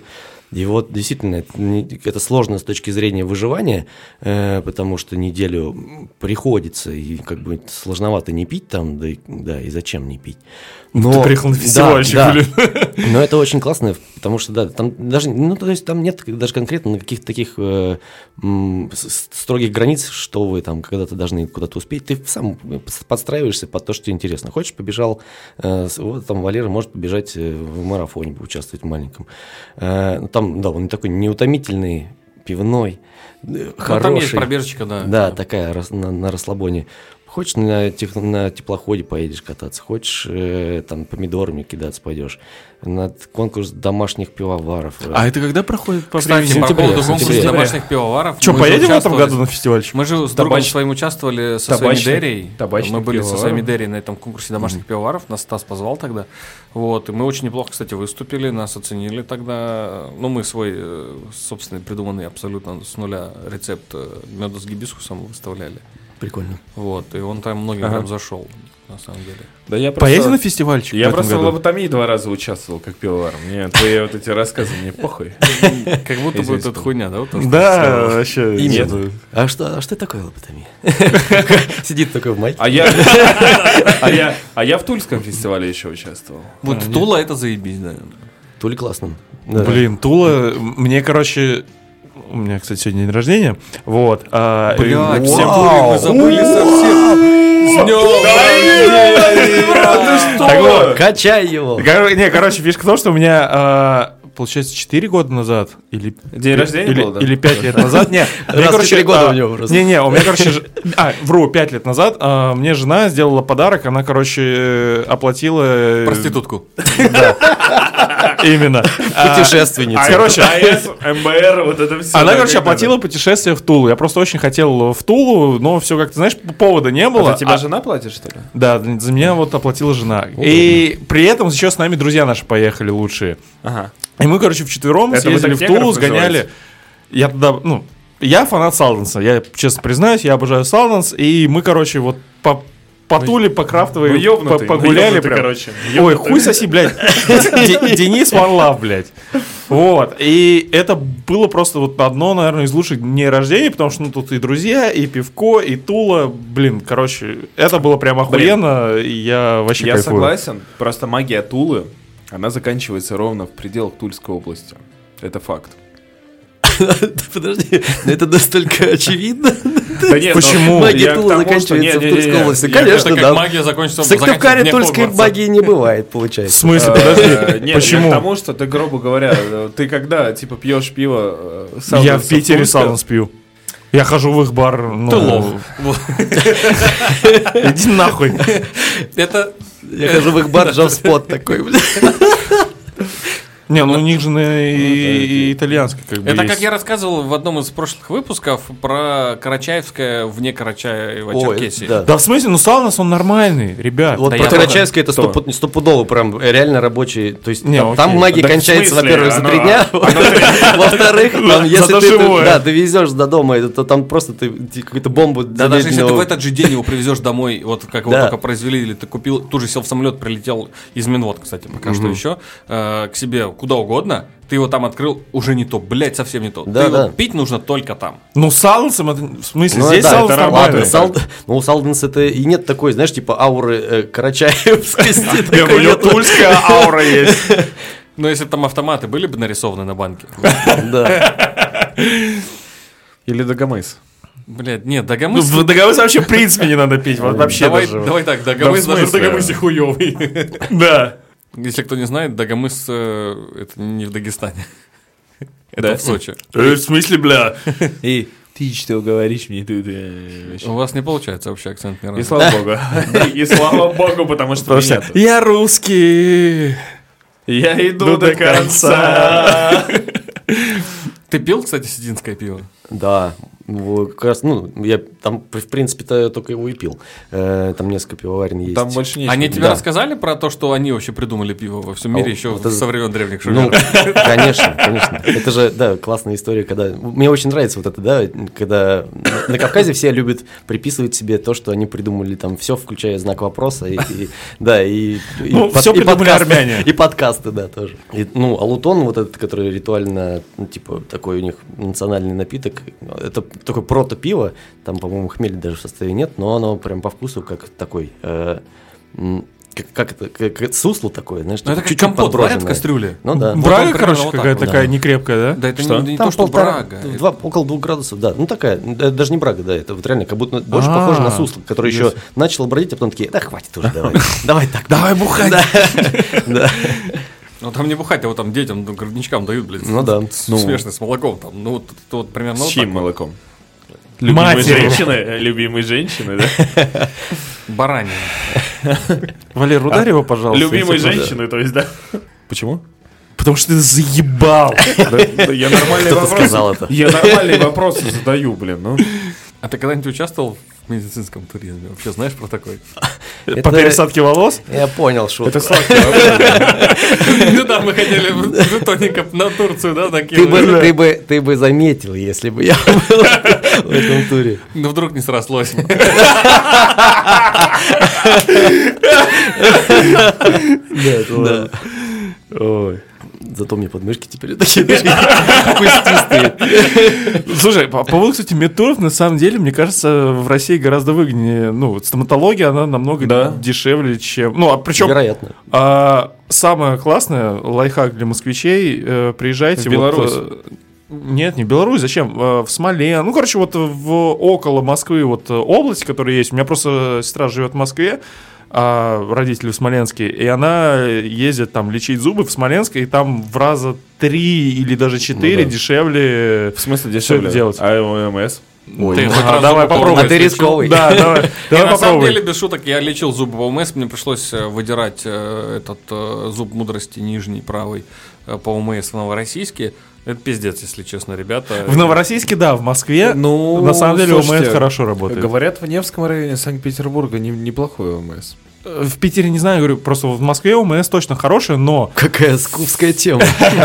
И вот действительно, это, не- это сложно с точки зрения выживания, э, потому что неделю приходится, и как бы сложновато не пить там, да, и, да, и зачем не пить. Но, Ты приехал на фестивальчик, да, блин. да. Но это очень классно, потому что, да, там даже, ну, то есть там нет даже конкретно каких-то таких э, м, с- строгих границ, что вы там когда-то должны куда-то успеть. Ты сам подстраиваешься под то, что тебе интересно. Хочешь, побежал, э, с- вот там Валера может побежать э, в марафоне, поучаствовать в маленьком. Э, ну, там, да, он такой неутомительный, пивной, э, Ну, хороший. там есть пробежечка, да. Да, такая рас- на, на расслабоне. Хочешь, на, тех- на теплоходе поедешь кататься, хочешь, э, там, помидорами кидаться пойдешь, на конкурс домашних пивоваров. А это когда проходит по Кстати, времени? по сентябре, поводу в конкурса сентябре. домашних пивоваров. Что, мы же поедем в этом участвовали- году на фестивальчик? Мы же с другом Табач- своим участвовали со табачных- своими Дерей. табачных Мы были со пивоваров. своими Дерей на этом конкурсе домашних пивоваров. Нас Стас позвал тогда. Вот. И мы очень неплохо, кстати, выступили. Нас оценили тогда. Ну, мы свой э, собственный придуманный абсолютно с нуля рецепт э, меда с гибискусом выставляли. Прикольно. Вот. И он там многим Ага. прям зашел, на самом деле. Да я Поедем на просто... фестивальчик Я в этом просто в году? лоботомии два раза участвовал как пивовар. Мне твои вот эти рассказы мне похуй. Как будто бы Извините. это хуйня, да? вот то, что ты Да, сказал? вообще. Именно. А что, а что такое лоботомия? Сидит такой в майке. А я, а я, а я в Тульском фестивале еще участвовал. Вот Тула это заебись, да. Тули классно. Да. Блин, Тула, мне, короче, у меня, кстати, сегодня день рождения, вот. а, и Блядь, всем- все мы забыли совсем. С днем Так вот, Качай его. кор- не, короче, фишка в том, что у меня, а, получается, четыре года назад, или, День рождения или, был, да? или пять лет назад, не, мне, Раз в короче, четыре года а, у него просто. Не-не, у меня, короче, ж- а, вру, пять лет назад а, мне жена сделала подарок, она, короче, э, оплатила... э, Проститутку. Именно. А, Путешественница. короче, АЭС, МБР, вот это все. Она, короче, оплатила путешествие в Тулу. Я просто очень хотел в Тулу, но все как-то, знаешь, повода не было. За тебя А- жена платит, что ли? Да, за меня вот оплатила жена. И при этом еще с нами друзья наши поехали лучшие. Ага. И мы, короче, вчетвером Это вы съездили так в негров Тулу, сгоняли. называете? Я туда, ну, я фанат Салденса, я честно признаюсь, я обожаю Салденс. И мы, короче, вот по, по Туле, по Крафтовой Ну, по- ёбнутый, погуляли ну, ёбнутый, прям. короче. Ой, Ёбнутый. хуй соси, блядь. Де- Денис One Love, блядь. Вот. И это было просто вот одно, наверное, из лучших дней рождения, потому что ну, тут и друзья, и пивко, и Тула. Блин, короче, это было прям охуенно, и я вообще Я кайфую. согласен, просто магия Тулы, она заканчивается ровно в пределах Тульской области. Это факт. Подожди, но это настолько очевидно. Да нет, Почему? Магия я к Тулы тому, заканчивается что- не, в не, Тульской не, области. я- Конечно, Это как да. магия закончится В Сыктывкаре заканчивается вне тульской Хогвартса. магии не бывает, В получается. смысле, Э, подожди, Нет, я почему? к тому, что ты, грубо говоря, э, ты когда, типа, пьешь пиво э, Я Салденса в Питере Тульска, Салденс пью. Я хожу в их бар. Ну, Ты лох. Вот. Иди нахуй. Это Я хожу в их бар, джавспот такой, блядь. Не, ну у них же на и- и итальянский как бы Это есть. как я рассказывал в одном из прошлых выпусков про Карачаевское вне Карачаева-Черкесии. Ой, да. Да в смысле, ну Салденс, он нормальный, ребят. Вот Да про я Карачаевское это Кто? стопу- стопудово прям реально рабочий. То есть Не, там, там окей. магия Да в кончается, смысле? во-первых, за Оно- три дня. Во-вторых, там, если Зато ты это- живое. да, довезешь до дома, это- то там просто ты ты какую-то бомбу Да даже если ты в замедленного- этот же день его привезешь домой, вот как его Да. только произвели, или ты купил, тут же сел в самолет, прилетел из Минвод, кстати, пока что еще, э, к себе куда угодно, ты его там открыл, уже не то, блядь, совсем не то. Да, Ты да. его пить нужно только там. Ну, Салденсом, это, в смысле, Ну, здесь да, Салденс это нормальный. ладно, Сал- Ну, у Салденс это и нет такой, знаешь, типа ауры э, карачаевскости. Не, ну, такой у него нету. тульская аура есть. Но если бы там автоматы были бы нарисованы на банке. Да. Или Дагомыс. Блядь, нет, Ну, Дагомыс... в Дагомыс вообще в принципе не надо пить, вот вообще Давай, даже. давай так, Дагомыс Да в даже в смысле? Дагомысе хуёвый. Да. Если кто не знает, Дагомыс э, это не в Дагестане. Это Да? в Сочи. Э, В смысле, бля? И Ты что говоришь мне тут? э, У вас не получается вообще акцент ни И разу. слава богу. И слава богу, потому что Потому что нету. я русский. Я иду До до конца. Ты пил, кстати, сидинское пиво? Да, вот как раз, ну, я там, в принципе-то, только его и пил. Э, Там несколько пивоварен есть. Там больше нечего. Они тебе Да. рассказали про то, что они вообще придумали пиво во всем мире А, еще вот это- со времен древних Ну, шумеров? конечно, конечно. Это же, да, классная история, когда... Мне очень нравится вот это, да, когда на Кавказе все любят приписывать себе то, что они придумали там все, включая знак вопроса, и, и- да, и... и Ну, всё придумали подкасты, армяне. И подкасты, да, тоже. И, ну, алутон, вот этот, который ритуально, ну, типа, такой у них национальный напиток, это такое прото-пиво, там, по-моему, хмеля даже в составе нет, но оно прям по вкусу как такой... э, м, как, как это, как, как сусло такое, знаешь, Ну, это типа, как чуть-чуть компот варят в подброженное. кастрюле. Ну да. Вот Брага, он примерно короче, вот так какая-то вот, такая да. некрепкая, да? Да это Что? не, не Там то, что полтора, брага. это- два, около двух градусов, да. Ну такая, э, даже не брага, да, это вот реально как будто больше А, похоже на сусло, который еще ясно. начал бродить, а потом такие, да хватит уже, давай, давай так. Давай бухать. Да. Да. Ну там не бухать, а вот там детям, ну, грудничкам дают, блядь. Ну да. Ну, смешно, с молоком там. Ну, вот, это вот примерно С вот чьим так вот. молоком? Любимой Матерью. женщины, любимой женщины, да? Баранина. Валер, ударь его, пожалуйста. Любимой если- женщины, то есть, да? Почему? Потому что ты заебал. Да, да я нормальные Кто-то вопросы. сказал это. Я нормальные вопросы задаю, блин. Ну. А ты когда-нибудь участвовал в медицинском туризме? Вообще знаешь про такой? По Это- пересадке волос? Я понял шутку. Это сладкий вопрос. Ну да, мы хотели в итоге на Турцию, да, Ты бы, накинули. ты, бы, ты бы заметил, если бы я был в этом туре. Ну вдруг не срослось. Да, это ладно. Ой. Зато мне подмышки теперь такие кустистые. Слушай, по поводу, кстати, медтуров, на самом деле, мне кажется, в России гораздо выгоднее. Ну, вот стоматология, она намного Да. дешевле, чем... Ну, а причем... Вероятно. А, самое классное, лайфхак для москвичей, э, приезжайте... В Беларусь. Вот, э, нет, не Беларусь, зачем? Э, в Смоле. Ну, короче, вот в около Москвы вот э, область, которая есть. У меня просто сестра живет в Москве, а родители в Смоленске, и она ездит там лечить зубы в Смоленск, и там в раза три или даже четыре Ну да. дешевле. В смысле Всё дешевле? это делать. А ОМС? Ой, Ты ну, хоть А, раз давай зубы попробуй. по А ты ОМС рисковый. Да, давай, Не, давай на самом попробуй. деле, без шуток, я лечил зубы по ОМС, мне пришлось э, выдирать э, этот э, зуб мудрости нижний, правый, э, по ОМС в Новороссийске. Это пиздец, если честно, ребята. В Новороссийске, да, в Москве. Ну, на самом деле слушайте, ОМС хорошо работает. Говорят, в Невском районе Санкт-Петербурга не- неплохой ОМС. В Питере не знаю, говорю, просто в Москве ОМС точно хорошая, но какая скупская тема.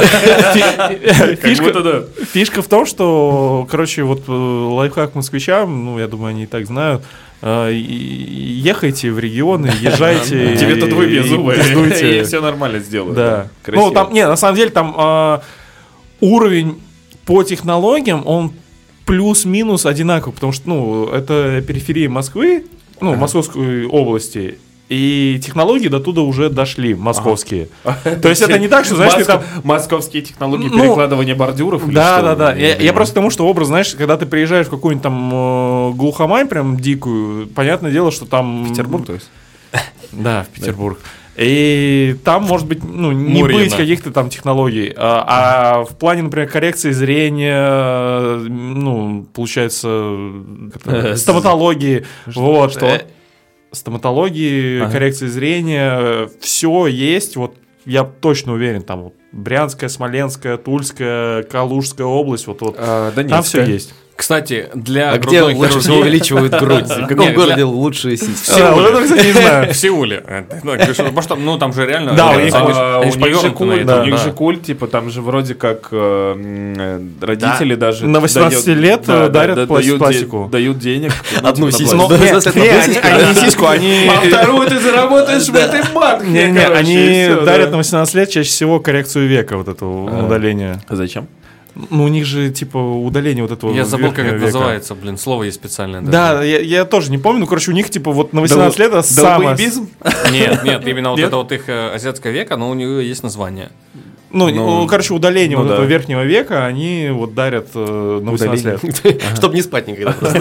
фишка, фишка в том, что, короче, вот э, лайфхак москвичам, ну, я думаю, они и так знают, э, и- и ехайте в регионы, езжайте. Тебе тут и- выбьют и зубы, пиздуйте. и все нормально сделают. Да. Красиво. Ну, там, не, на самом деле, там а, уровень по технологиям, он плюс-минус одинаковый, потому что, ну, это периферия Москвы, ну, Московской области, и технологии до туда уже дошли, московские. То есть это не так, что, знаешь, ты там... Московские технологии Ну, перекладывания бордюров? или Да, что? да, да. Не Я, я понимаю. просто к тому, что образ, знаешь, когда ты приезжаешь в какую-нибудь там э, глухомань, прям дикую, понятное дело, что там... Петербург, то есть? Да, в Петербург. И там, может быть, ну, не Мурина. быть каких-то там технологий. А, а в плане, например, коррекции зрения, ну, получается, как-то, стоматологии. Вот. что? э, Стоматологии, Ага. коррекции зрения, все есть. Вот я точно уверен, там вот Брянская, Смоленская, Тульская, Калужская область, вот, вот А, да там все есть. Кстати, для А где грудной лучше всего хирургии- увеличивают грудь? В каком Нет, городе для- лучшие сиськи? А, вот это, кстати, не знаю. В Сеуле. Э, ну, я говорю, Потому что, ну, там же реально... Да, у реально, них- они ж- А, они у ж них же повернуты на культ, это, у них да. же культ, типа, там же вроде как э, м, э, родители даже... На восемнадцать дают- лет, да, э, дарят да, пласт- дают де- пластику. Дают денег. ну, Одну типа, сиську. на Ну, Не, если не, одну они, сиську, они да. не сиську, они... А вторую ты заработаешь в этой банке, Не, не, короче, и они всё, дарят да. на восемнадцать лет чаще всего коррекцию века, вот этого удаления. А зачем? Ну, у них же, типа, удаление вот этого Я забыл, как верхнего это века. называется, блин, слово есть специальное. даже. Да, я, я тоже не помню, ну, короче, у них, типа, вот на восемнадцать лет это самое... Долбоебизм? Нет, нет, именно вот Нет? это вот их э, азиатское века, но у нее есть название. Ну, Ну, ну, короче, удаление ну вот да. этого верхнего века, они вот дарят э, на восемнадцать лет. Чтобы не спать никогда просто.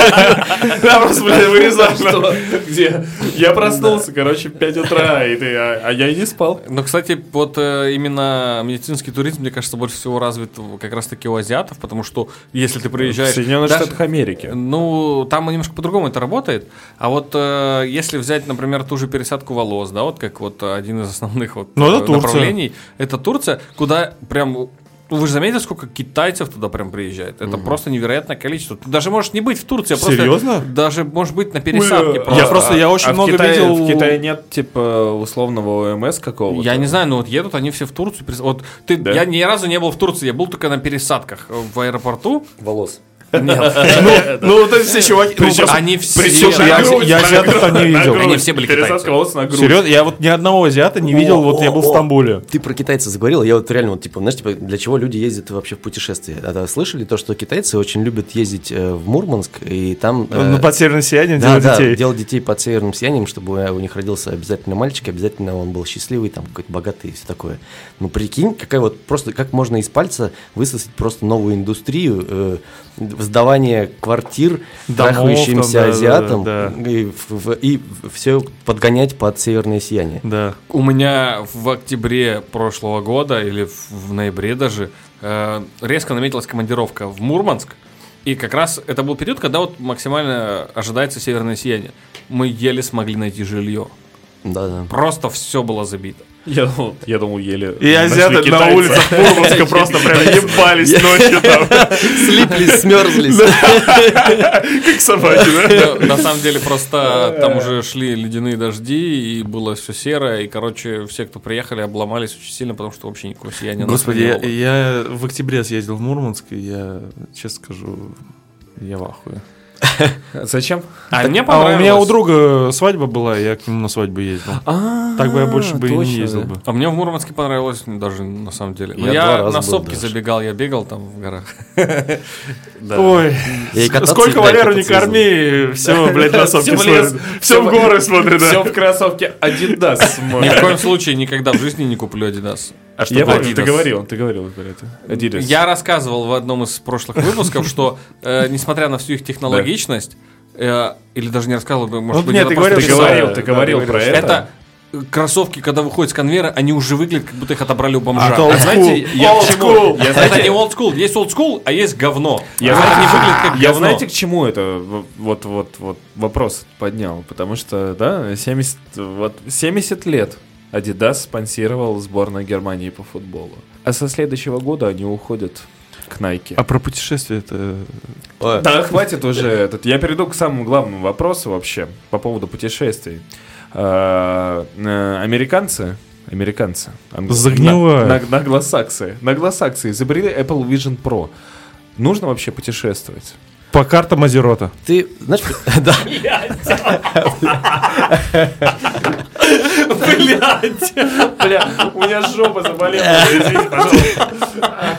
Да, просто, блядь, вырезал, что? Где? Я проснулся, короче, в пять утра, и ты, а а я и не спал. Но, кстати, вот э, именно медицинский туризм, мне кажется, больше всего развит как раз-таки у азиатов, потому что если ты В приезжаешь... Соединенных даже- Штатах Америки. Ну, там немножко по-другому это работает. А вот э, если взять, например, ту же пересадку волос, да, вот как вот один из основных вот Ну, это э, Турция. направлений, это Турция, куда прям Вы же заметили, сколько китайцев туда прям приезжает? Это угу. просто невероятное количество. Ты даже можешь не быть в Турции, а просто... Серьезно? Даже, может быть, на пересадке. Просто. Я просто, я очень а много в Китае, видел... В Китае нет, типа, условного ОМС какого-то? Я не знаю, но вот едут они все в Турцию. Вот ты, да? Я ни разу не был в Турции, я был только на пересадках в аэропорту. Волос. Нет. Ну, вот эти все чуваки... Они все... Слушай, я азиатов там не видел. Они все были китайцы. Серьезно? Я вот ни одного азиата не видел, вот я был в Стамбуле. Ты про китайцев заговорил, я вот реально, вот, типа, знаешь, типа, для чего люди ездят вообще в путешествие? А слышали то, что китайцы очень любят ездить в Мурманск, и там... Ну, под северным сиянием делать детей. Да, делать детей под северным сиянием, чтобы у них родился обязательно мальчик, обязательно он был счастливый, там, какой-то богатый и все такое. Ну, прикинь, какая вот просто, как можно из пальца высосать просто новую индустрию, э, сдавание квартир трахающимся да, азиатам да, да. И, в, и все подгонять под северное сияние. Да. У меня в октябре прошлого года или в, в ноябре даже э, резко наметилась командировка в Мурманск. И как раз это был период, когда вот максимально ожидается северное сияние. Мы еле смогли найти жилье. Да, да. Просто все было забито. Я думал, я думал, еле. И азиаты на улицах Мурманска просто прям ебались ночью там. Слиплись, смерзлись. Как собаки, да? На самом деле просто там уже шли ледяные дожди, и было все серое, и, короче, все, кто приехали, обломались очень сильно, потому что вообще никакого сияния. Господи, я, я в октябре съездил в Мурманск, и я, честно скажу, я в ахуе. Зачем? А, так, мне а у меня у друга свадьба была, я к нему на свадьбу ездил. А-а-а, так бы я больше бы точно, и не ездил да. бы. А мне в Мурманске понравилось даже на самом деле. Я Я, два на раза сопки был даже. забегал, я бегал там в горах. Ой, Я и кататься, сколько и Валеру не кататься корми, все, блядь, на сопки Всё в лес, смотрит. Все в горы смотрит, да. Все в кроссовке Adidas Ни смотрит. в коем случае никогда в жизни не куплю Adidas. А что Я было? помню, ты говорил, ты говорил про это. Adidas. Я рассказывал в одном из прошлых выпусков, что э, несмотря на всю их технологичность, э, или даже не рассказывал, может Ну, быть, нет, это ты просто говорил, Ты что- писал. говорил, да, ты говорил да, про говорил, это. Это кроссовки, когда выходят с конвейера, они уже выглядят, как будто их отобрали у бомжа. А, А old знаете, school. я к Old чему? school. Я, это знаете, не old school, есть old school, а есть говно. Я, А знаете, они выглядят как я говно. знаете, к чему это в- вот, вот, вот вопрос поднял? Потому что, да, семьдесят, вот, семьдесят лет Adidas спонсировал сборную Германии по футболу. А со следующего года они уходят к Nike. А про путешествие это... Ой, Да, хватит уже этот. Я перейду к самому главному вопросу вообще по поводу путешествий. А, э, Американцы, американцы, англо- Загнивают. на- на- наглосаксы, наглосаксы изобрели Apple Vision Pro. Нужно вообще путешествовать? По картам Азерота. ты, знаешь, да, Блять, бля, у меня жопа заболела. Извините, пожалуйста.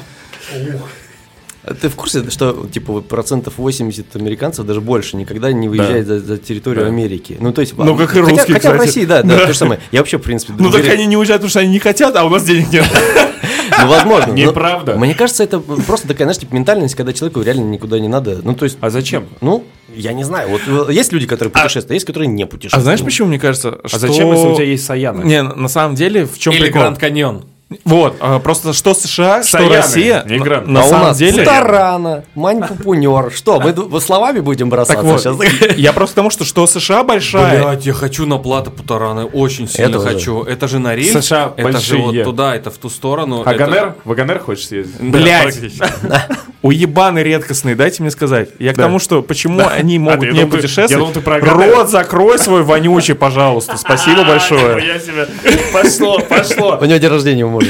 ты в курсе, что типа вот процентов восемьдесят американцев, даже больше, никогда не выезжает за, за территорию Да. Ameriки. Ну, то есть, Ну, как и хотя, русские, хотя в кстати. России, да, да, то же самое. Я вообще, в принципе, Ну так уверен- они не уезжают, потому что они не хотят, а у нас денег нет. ну, возможно. но Неправда. Мне кажется, это просто такая, знаешь, типа ментальность, когда человеку реально никуда не надо. Ну, то есть, А зачем? ну, я не знаю. Вот э, есть люди, которые путешествуют, а есть, которые не путешествуют. А знаешь, почему мне кажется, А что... зачем, если у тебя есть Саяна? Не, на самом деле, в чем Или прикол? Гранд Каньон. Вот, а, просто что США, что Саяны, Россия, не на, Гранд. на а у самом нас деле... Футарана, Мань-Пупунер. Что, мы ду- словами будем бросаться Так вот, сейчас? я просто к тому, что, что США большая... Блять, я хочу на плато Путараны, очень сильно Это уже. хочу. Это же Норильск, США это же вот большие. туда, это в ту сторону. А это- Ганер? В Аганер хочешь съездить? Блять, уебаны редкостные, дайте мне сказать. Я к Да. тому, что почему они могут ты- я не думал, ты- я путешествовать. думал, ты про Ганер. Рот закрой свой вонючий, пожалуйста. Спасибо большое. Я себе. Пошло, пошло. У него день рождения может.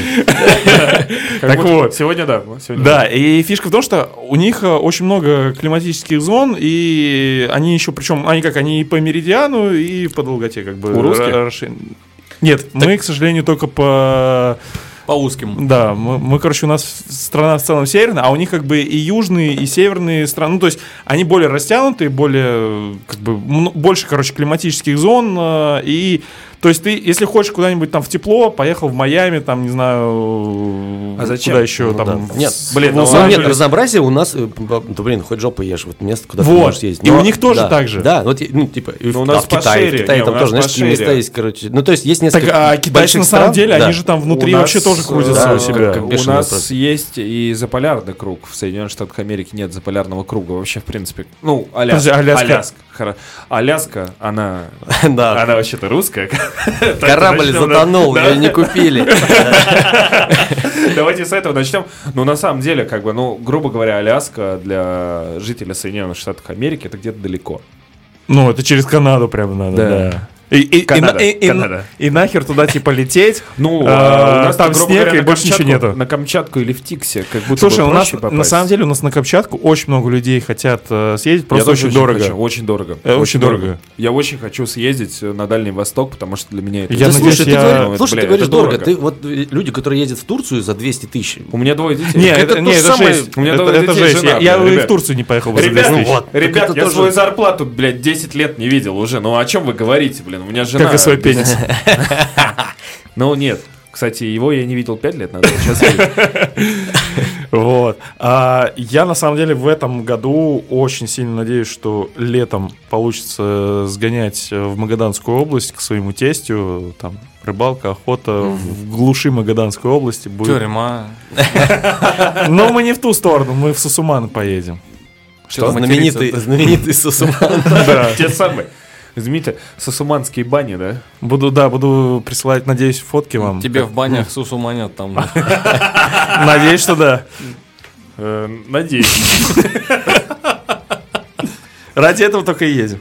Так вот. вот, сегодня да. сегодня Да, и фишка в том, что у них э, очень много климатических зон, и они еще, причем, они как, они и по меридиану, и по долготе, как бы. У русских? ра- расши- Нет, мы, к сожалению, только по... По узким. Да, мы, мы, короче, у нас страна в целом северная, а у них как бы и южные, и северные страны. Ну, то есть они более растянутые, более, как бы, м- больше, короче, климатических зон. э, И, то есть ты, если хочешь куда-нибудь там в тепло, поехал в Майами, там, не знаю, А зачем? куда еще, Ну там, да. в- Нет, блин, ну в Ну, Лос-Анджелес. нет, разнообразие у нас, э, п- да блин, хоть жопу ешь, вот место, куда Вот. ты можешь съездить. И Но- у них тоже да, так же. Да, вот, и- ну, типа, и Ну, в, у нас а в Китае, пошире. в Китае Не, там у тоже, нас знаешь, такие места пошире. есть, короче. Ну, то есть есть Так, несколько а китайцы больших на самом стран, деле, да. они же там внутри У вообще нас, тоже крутятся да, у себя. как У бешеные нас просто. есть и заполярный круг. В Соединенных Штатах Америки нет заполярного круга. Вообще, в принципе, ну, Подожди, Аляска. Аляска. Аляска. Хоро- Аляска, она... Да. Она вообще-то русская. Корабль начнем, да. затонул, Да. ее не купили. Давайте с этого начнем. Ну, на самом деле, как бы, ну, грубо говоря, Аляска для жителя Соединенных Штатов Америки это где-то далеко. Ну, это через Канаду прям надо, Да. да. И, и, Канада, и, и, Канада. и, и нахер туда типа лететь. Ну, а, у нас там грубо снег говоря, и на больше ничего Камчатку- нету. На Камчатку или в Тиксе, как будто Слушай, бы у нас проще попасть. на самом деле у нас на Камчатку очень много людей хотят э, съездить, Я просто тоже очень дорого. хочу, очень дорого. Э, очень дорого. Я очень хочу съездить на Дальний Восток, потому что для меня это... Я Да, надеюсь, слушай, ты я- говоришь, Ну, слушай, бля, ты говоришь это дорого. дорого. Ты вот э, люди, которые ездят в Турцию за двести тысяч. У меня двое детей. Не, Это это, то не, же это самое. жесть. У меня это, двое это детей, жесть. жена, Я, я блин, и в ребят. Турцию не поехал бы за Ребят, двести тысяч. вот. Так ребят, это я тоже- свою зарплату, блядь, десять лет не видел уже. Ну о чем вы говорите, блин? У меня жена... Как и свой пенис. Ну нет. Кстати, его я не видел пять лет назад. Сейчас видел. Вот. А я на самом деле в этом году очень сильно надеюсь, что летом получится сгонять в Магаданскую область к своему тестю. Там рыбалка, охота в глуши Магаданской области будет. Тюрьма. Но мы не в ту сторону, мы в Сусуман поедем. Что, Знаменитый, знаменитый Сусуман. Да. Те самые. Извините, сосуманские бани, да? Буду, да, буду присылать, надеюсь, фотки вам. Тебе в банях сусуманят там. Надеюсь, что да. Э, Надеюсь. Ради этого только и едем.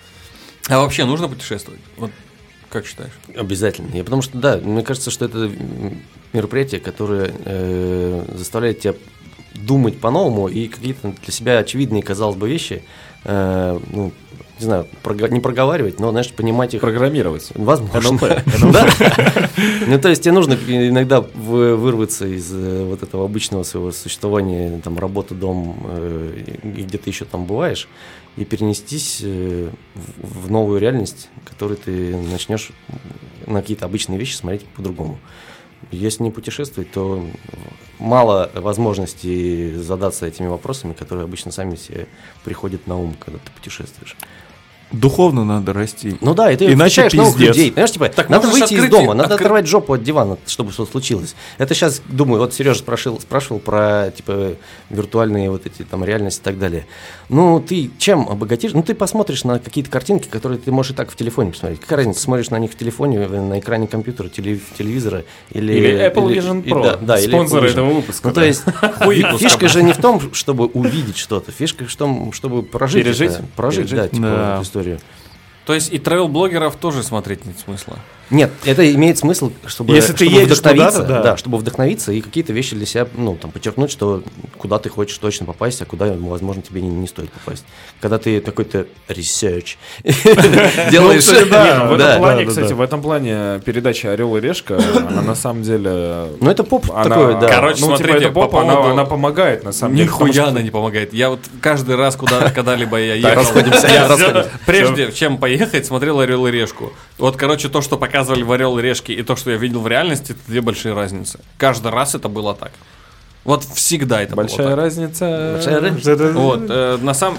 А вообще нужно путешествовать? Вот как считаешь? Обязательно. Я, потому что, да, мне кажется, что это м, мероприятие, которое э, заставляет тебя думать по-новому и какие-то для себя очевидные, казалось бы, вещи, э, ну, не знаю, прога- не проговаривать, но, знаешь, понимать их. Программировать. Возможно. Да. Ну, то есть тебе нужно иногда вы- вырваться из э, вот этого обычного своего существования, там, работа, дом, э, и где ты еще там бываешь, и перенестись э, в в новую реальность, в которой ты начнешь на какие-то обычные вещи смотреть по-другому. Если не путешествовать, то мало возможностей задаться этими вопросами, которые обычно сами себе приходят на ум, когда ты путешествуешь. Духовно надо расти. Ну да, и ты Иначе встречаешь новых пиздец. людей. Понимаешь, типа, Так надо можешь выйти из открыть- дома, надо откры- оторвать жопу от дивана, чтобы что-то случилось. Это сейчас, думаю, вот Сережа спрашивал, спрашивал про, типа, виртуальные вот эти там реальности и так далее. Ну, ты чем обогатишь? Ну, ты посмотришь на какие-то картинки, которые ты можешь и так в телефоне посмотреть. Какая разница, смотришь на них в телефоне, на экране компьютера, теле- телевизора или... Или Apple Vision и- Pro, да, да, или спонсор Apple Vision. этого выпуска. Ну, да. то есть, Хуй фишка пускай. же не в том, чтобы увидеть что-то, фишка в том, чтобы прожить Пережить? это, прожить, Пережить? да, типа, Да. эту историю. То есть и travel-блогеров тоже смотреть нет смысла. Нет, это имеет смысл, чтобы, Если ты чтобы едешь вдохновиться, куда-то, да. чтобы вдохновиться и какие-то вещи для себя, ну, там, подчеркнуть, что куда ты хочешь точно попасть, а куда, возможно, тебе не, не стоит попасть. Когда ты какой-то research делаешь. кстати, да. Не, ну, в этом Да, плане, да, да, кстати, да. в этом плане передача «Орел и решка», она на самом деле... Ну, это поп она- такой, да. Короче, ну, типа, смотрите, это поп, по она, поводу- она помогает, на самом деле. потому Нихуя что- она не помогает. Я вот каждый раз, куда когда-либо я ехал, расходимся, я расходимся. прежде чем поехать, смотрел «Орел и решку». Вот, короче, то, что показывали в «Орел и решке», и то, что я видел в реальности, это две большие разницы. Каждый раз это было так. Вот всегда это Большая было так. разница. Большая разница. Вот, э, на самом...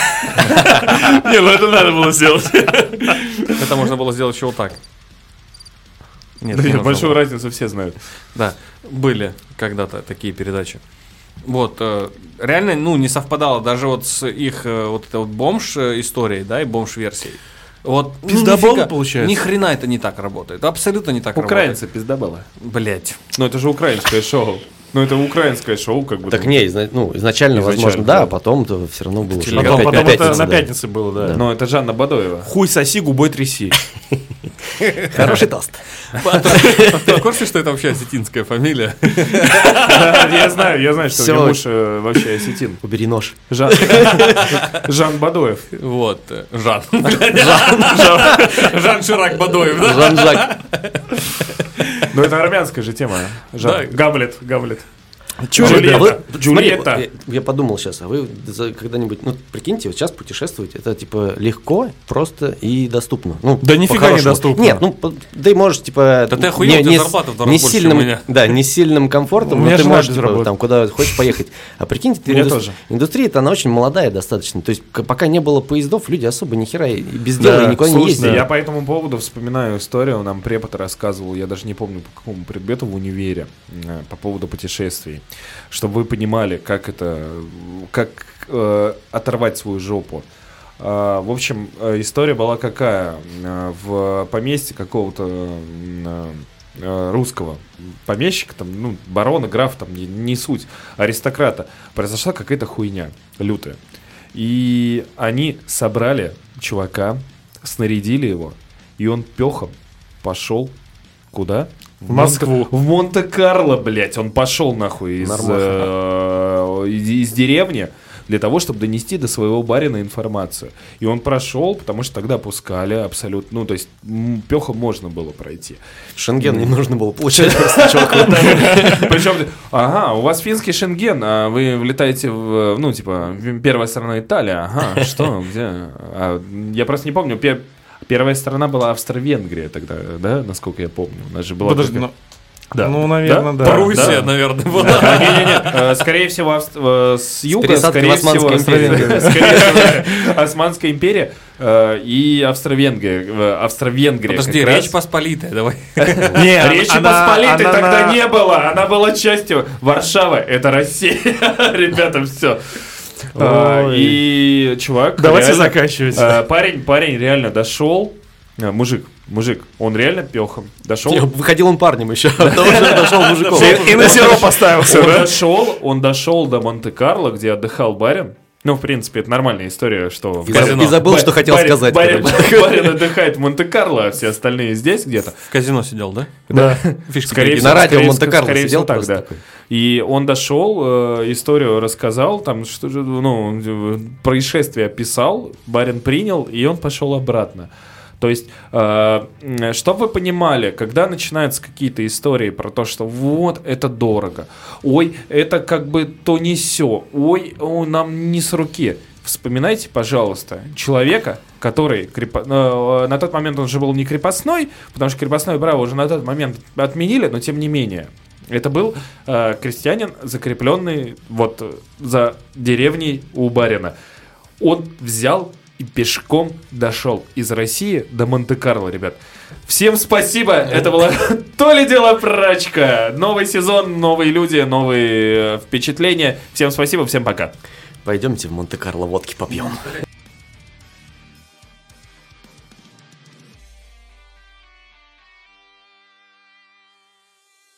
Не, ну это надо было сделать. Это можно было сделать еще вот так. Нет, Да не нет, нужно большую было. разницу все знают. Да, были когда-то такие передачи. Вот, э, реально, ну, не совпадало даже вот с их э, вот этой вот бомж э, историей, да, и бомж версией. Вот, ну, Пиздоболы, нифига, получается? Ни хрена это не так работает. Абсолютно не так Украинцы пиздобалы. работает. Блять. Ну это же украинское шоу. Ну это украинское шоу, как бы. Так там. не, изна- ну, изначально, Изначально, возможно, да, да. а потом-то все равно было. Потом- что Потом, опять потом на это пятницу, на да. пятнице было, да. Ну это Жанна Бадоева. Хуй соси, губой тряси. Хороший тост. Ты в курсе, что это вообще осетинская фамилия? Я знаю, я знаю, что у Всё. меня муж э, вообще осетин. Убери нож. Жан Жан Бадоев. Вот, э, Жан. Жан Ширак Бадоев, да? Жан-Жак. Ну это армянская же тема. Жан. Да. Гамлет, Гамлет. Чё, Джульетта. а вы- смотри, Джульетта. вот я, я подумал сейчас, а вы за- когда-нибудь, ну, прикиньте, вот сейчас путешествовать, это, типа, легко, просто и доступно. Ну, Да нифига по-хорошему. не доступно. Нет, ну, по- ты можешь, типа... Да ты охуел, у тебя зарплата в два раза с больше, сильным, чем у меня. Да, не с сильным комфортом, У но меня ты жена можешь, без типа, работы. там, куда хочешь поехать. А прикиньте, ты У меня индус- тоже. индустрия-то, она очень молодая достаточно. То есть, к- пока не было поездов, люди особо ни хера и без дела Да, и никуда не Слушайте, ездили. я по этому поводу вспоминаю историю, нам препод рассказывал, я даже не помню по какому предмету в универе, э, по поводу путешествий, чтобы вы понимали, как это, как э, оторвать свою жопу. Э, в общем, э, история была какая? Э, в поместье какого-то м, э, э, русского помещика, там, ну, барона, графа, там, не, не суть, аристократа, произошла какая-то хуйня лютая. И они собрали чувака, снарядили его, и он пехом пошел куда? В Москву. В Монте-Карло, блядь. Он пошел нахуй из, э, из, из деревни для того, чтобы донести до своего барина информацию. И он прошел, потому что тогда пускали абсолютно... Ну, то есть м, пехом можно было пройти. Шенген не нужно было получать просто чуваку. Причем, ага, у вас финский Шенген, а вы влетаете в, ну, типа, первая страна Италия. Ага, что, где? А, я просто не помню. Пер- Первая страна была Австро-Венгрия тогда, да, насколько я помню. У нас же была... Подожди, такая- ну, Да. ну, наверное, да. Пруссия, Да. наверное, была. Да, не-не-не, э, скорее всего, авст- э, с юга, пересадкой скорее в Османскую всего, империю. скорее всего, Османская империя э, и Австро-Венгрия. э, Австро-Венгрия. Подожди, как раз. Речь Посполитая, давай. Не, Речи она- Посполитой она тогда на- не было, она была частью Варшавы, это Россия, ребята, все. Ой. И чувак, Давайте реально, заканчивать. э, парень, парень реально дошел, э, мужик, мужик, он реально пехом дошел. Не, Выходил он парнем еще, а потом уже дошел мужиком. И на зеро поставился, Он да? дошел, он дошел до Монте-Карло, где отдыхал барин. Ну, в принципе, это нормальная история, что... в И казино- заб- и забыл, ба- что хотел барин- сказать, Барин, короче. барин отдыхает в Монте-Карло, а все остальные здесь где-то. В казино сидел, да? Да. Фишки Скорее какие-то. всего, на радио скорее- Монте-Карло скорее сидел всего, так, просто да. такой. И он дошел, э, историю рассказал, там, что же, ну, э, происшествие описал, барин принял, и он пошел обратно. То есть, э, чтобы вы понимали, когда начинаются какие-то истории про то, что вот, это дорого, ой, это как бы то не сё, ой, о, нам не с руки. Вспоминайте, пожалуйста, человека, который крепо- э, на тот момент он же был не крепостной, потому что крепостное право уже на тот момент отменили, но тем не менее. Это был э, крестьянин, закрепленный вот э, за деревней у барина. Он взял и пешком дошел из России до Монте-Карло, ребят. Всем спасибо, это была То ли дело прачка. Новый сезон, новые люди, новые э, впечатления. Всем спасибо, всем пока. Пойдемте в Монте-Карло водки попьем.